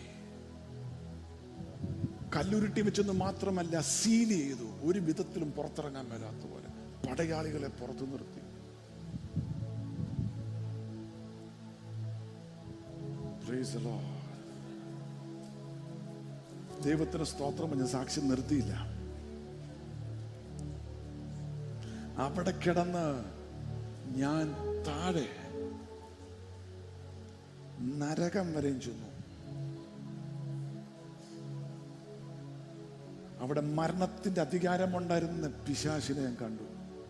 കല്ലുരുട്ടി വെച്ചെന്ന് മാത്രമല്ല സീൽ ചെയ്തു. ഒരു വിധത്തിലും പുറത്തിറങ്ങാൻ മേലാത്ത പോലെ പടയാളികളെ പുറത്തു നിർത്തി. Praise the Lord. ദൈവത്തിന് സ്തോത്രം. ഞാൻ സാക്ഷ്യം നിർത്തിയില്ല. അവിടെ കിടന്ന് ഞാൻ താഴെ നരകം വരെയും ചെന്നു. അവിടെ മരണത്തിന്റെ അധികാരമുണ്ടായിരുന്ന പിശാചിനെ ഞാൻ കണ്ടു.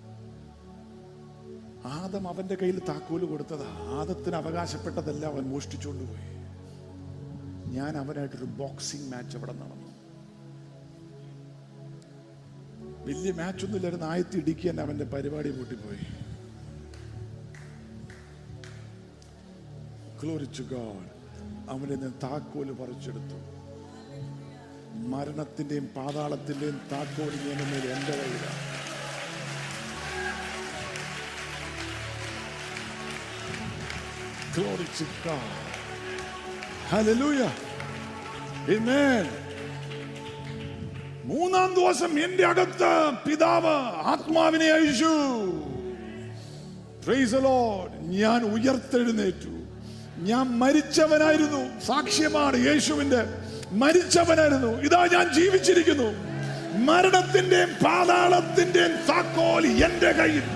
ആദം അവന്റെ കയ്യിൽ താക്കോല് കൊടുത്തതാ. ആദത്തിന് അവകാശപ്പെട്ടതെല്ലാം അവൻ മോഷ്ടിച്ചുകൊണ്ടുപോയി. ഞാൻ അവനായിട്ടൊരു ബോക്സിംഗ് മാച്ച് അവിടെ നടന്നു. വലിയ മാച്ചൊന്നും ഇല്ലായിരുന്നു. ആയത്തി ഇടിക്കാൻ അവന്റെ പരിപാടി പൂട്ടിപ്പോയി. Glory to God. അവനെ ഞാൻ താക്കോല് പറിച്ചെടുത്തു. മരണത്തിന്റെയും പാതാളത്തിന്റെയും താക്കോല് ഞാൻ എന്റെ കയ്യിലാണ്. Glory to God. Hallelujah. Amen. മൂന്നാം ദിവസം എന്റെ അകത്ത് പിതാവ് ആത്മാവിനെ അയച്ചു. Praise the Lord. ഞാൻ ഉയർത്തെഴുന്നേറ്റു. ഞാൻ മരിച്ചവനായിരുന്നു. സാക്ഷ്യമാണ് യേശുവിന്റെ. മരിച്ചവനായിരുന്നു. ഇതാ ഞാൻ ജീവിച്ചിരിക്കുന്നു. മരണത്തിന്റെയും പാതാളത്തിന്റെയും താക്കോൽ എന്റെ കയ്യിൽ.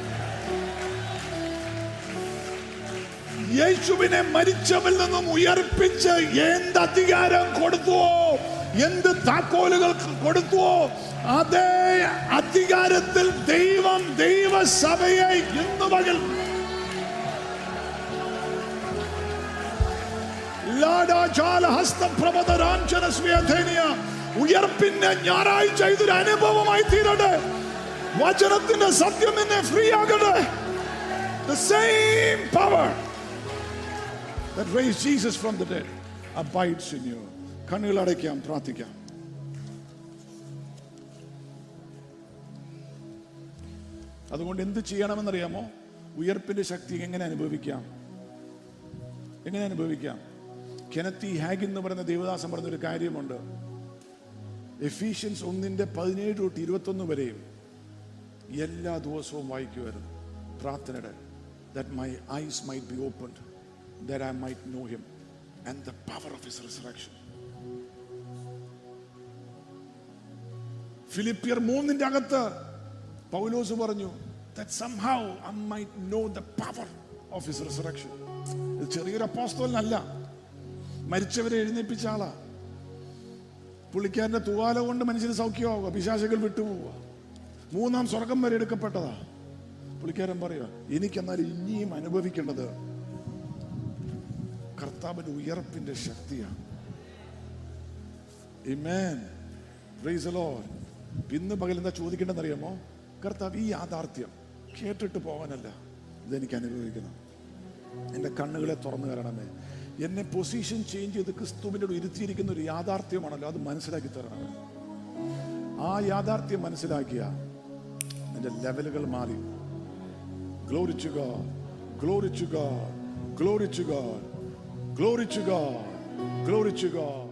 യേശുവിനെ മരിച്ചവരിൽ നിന്നും ഉയർപ്പിച്ച് എന്ത് അധികാരം കൊടുത്തുവോ, എന്ത് താക്കോലുകൾ കൊടുത്തുവോ, അതേ അധികാരത്തിൽ ദൈവം ദൈവസഭയെ ഇന്ന് പകൽ ഉയർപ്പിന്റെ ഞായറാഴ്ച ഇതൊരു അനുഭവമായി തീരട്ടെ. വചനത്തിന്റെ സത്യം നിന്നെ ഫ്രീ ആകട്ടെ. The same power that raised Jesus from the dead abides in you. കണ്ണുകൾ അടയ്ക്കാം, പ്രാർത്ഥിക്കാം. അതുകൊണ്ട് എന്ത് ചെയ്യണമെന്നറിയാമോ? ഉയർപ്പിന്റെ ശക്തി എങ്ങനെ അനുഭവിക്കാം? എങ്ങനെ അനുഭവിക്കാം? കെനത്തി ഹാഗിൻ എന്ന് പറയുന്ന ദേവദാസൻ പറഞ്ഞൊരു കാര്യമുണ്ട്. എഫീഷ്യൻസ് ഒന്നിന്റെ പതിനേഴ് തൊട്ട് ഇരുപത്തൊന്ന് വരെയും എല്ലാ ദിവസവും വായിക്കുമായിരുന്നു പ്രാർത്ഥനയുടെ. That my eyes might be opened, that I might know him and the power of his resurrection. ഫിലിപ്പിയർ മൂന്നിന്റെ അകത്ത് പൗലോസ് പറഞ്ഞു that somehow I might know the power of his resurrection. ഇത് ചെറിയൊരു അപ്പോസ്തലനല്ല, മരിച്ചവരെ എഴുന്നേൽപ്പിച്ച ആളാ. പുള്ളിക്കാരന്റെ തൂവാല കൊണ്ട് മനുഷ്യന് സൗഖ്യമാവുക, പിശാചുകൾ വിട്ടുപോവുക, മൂന്നാം സ്വർഗം വരെ എടുക്കപ്പെട്ടതാ. പുള്ളിക്കാരൻ പറയുക, എനിക്കെന്നാൽ ഇനിയും അനുഭവിക്കേണ്ടത് കർത്താവിന്റെ ഉയർപ്പിന്റെ ശക്തിയാണ്. ആമേൻ. Praise the Lord. ഇന്ന് പകൽ എന്താ ചോദിക്കേണ്ടതെന്ന് അറിയാമോ? കർത്താവ്, ഈ യാഥാർത്ഥ്യം കേട്ടിട്ട് പോകാനല്ല, ഇതെനിക്ക് അനുഭവിക്കണം. എൻ്റെ കണ്ണുകളെ തുറന്നു തരണമേ. എന്നെ പൊസിഷൻ ചേഞ്ച് ചെയ്ത് ക്രിസ്തുവിൻ്റെ ഇരുത്തിയിരിക്കുന്ന ഒരു യാഥാർത്ഥ്യമാണല്ലോ, അത് മനസ്സിലാക്കി തരണമേ. ആ യാഥാർത്ഥ്യം മനസ്സിലാക്കിയ എൻ്റെ ലെവലുകൾ മാറി. Glory to God, glory to God, glory to God, glory to God, glory to God.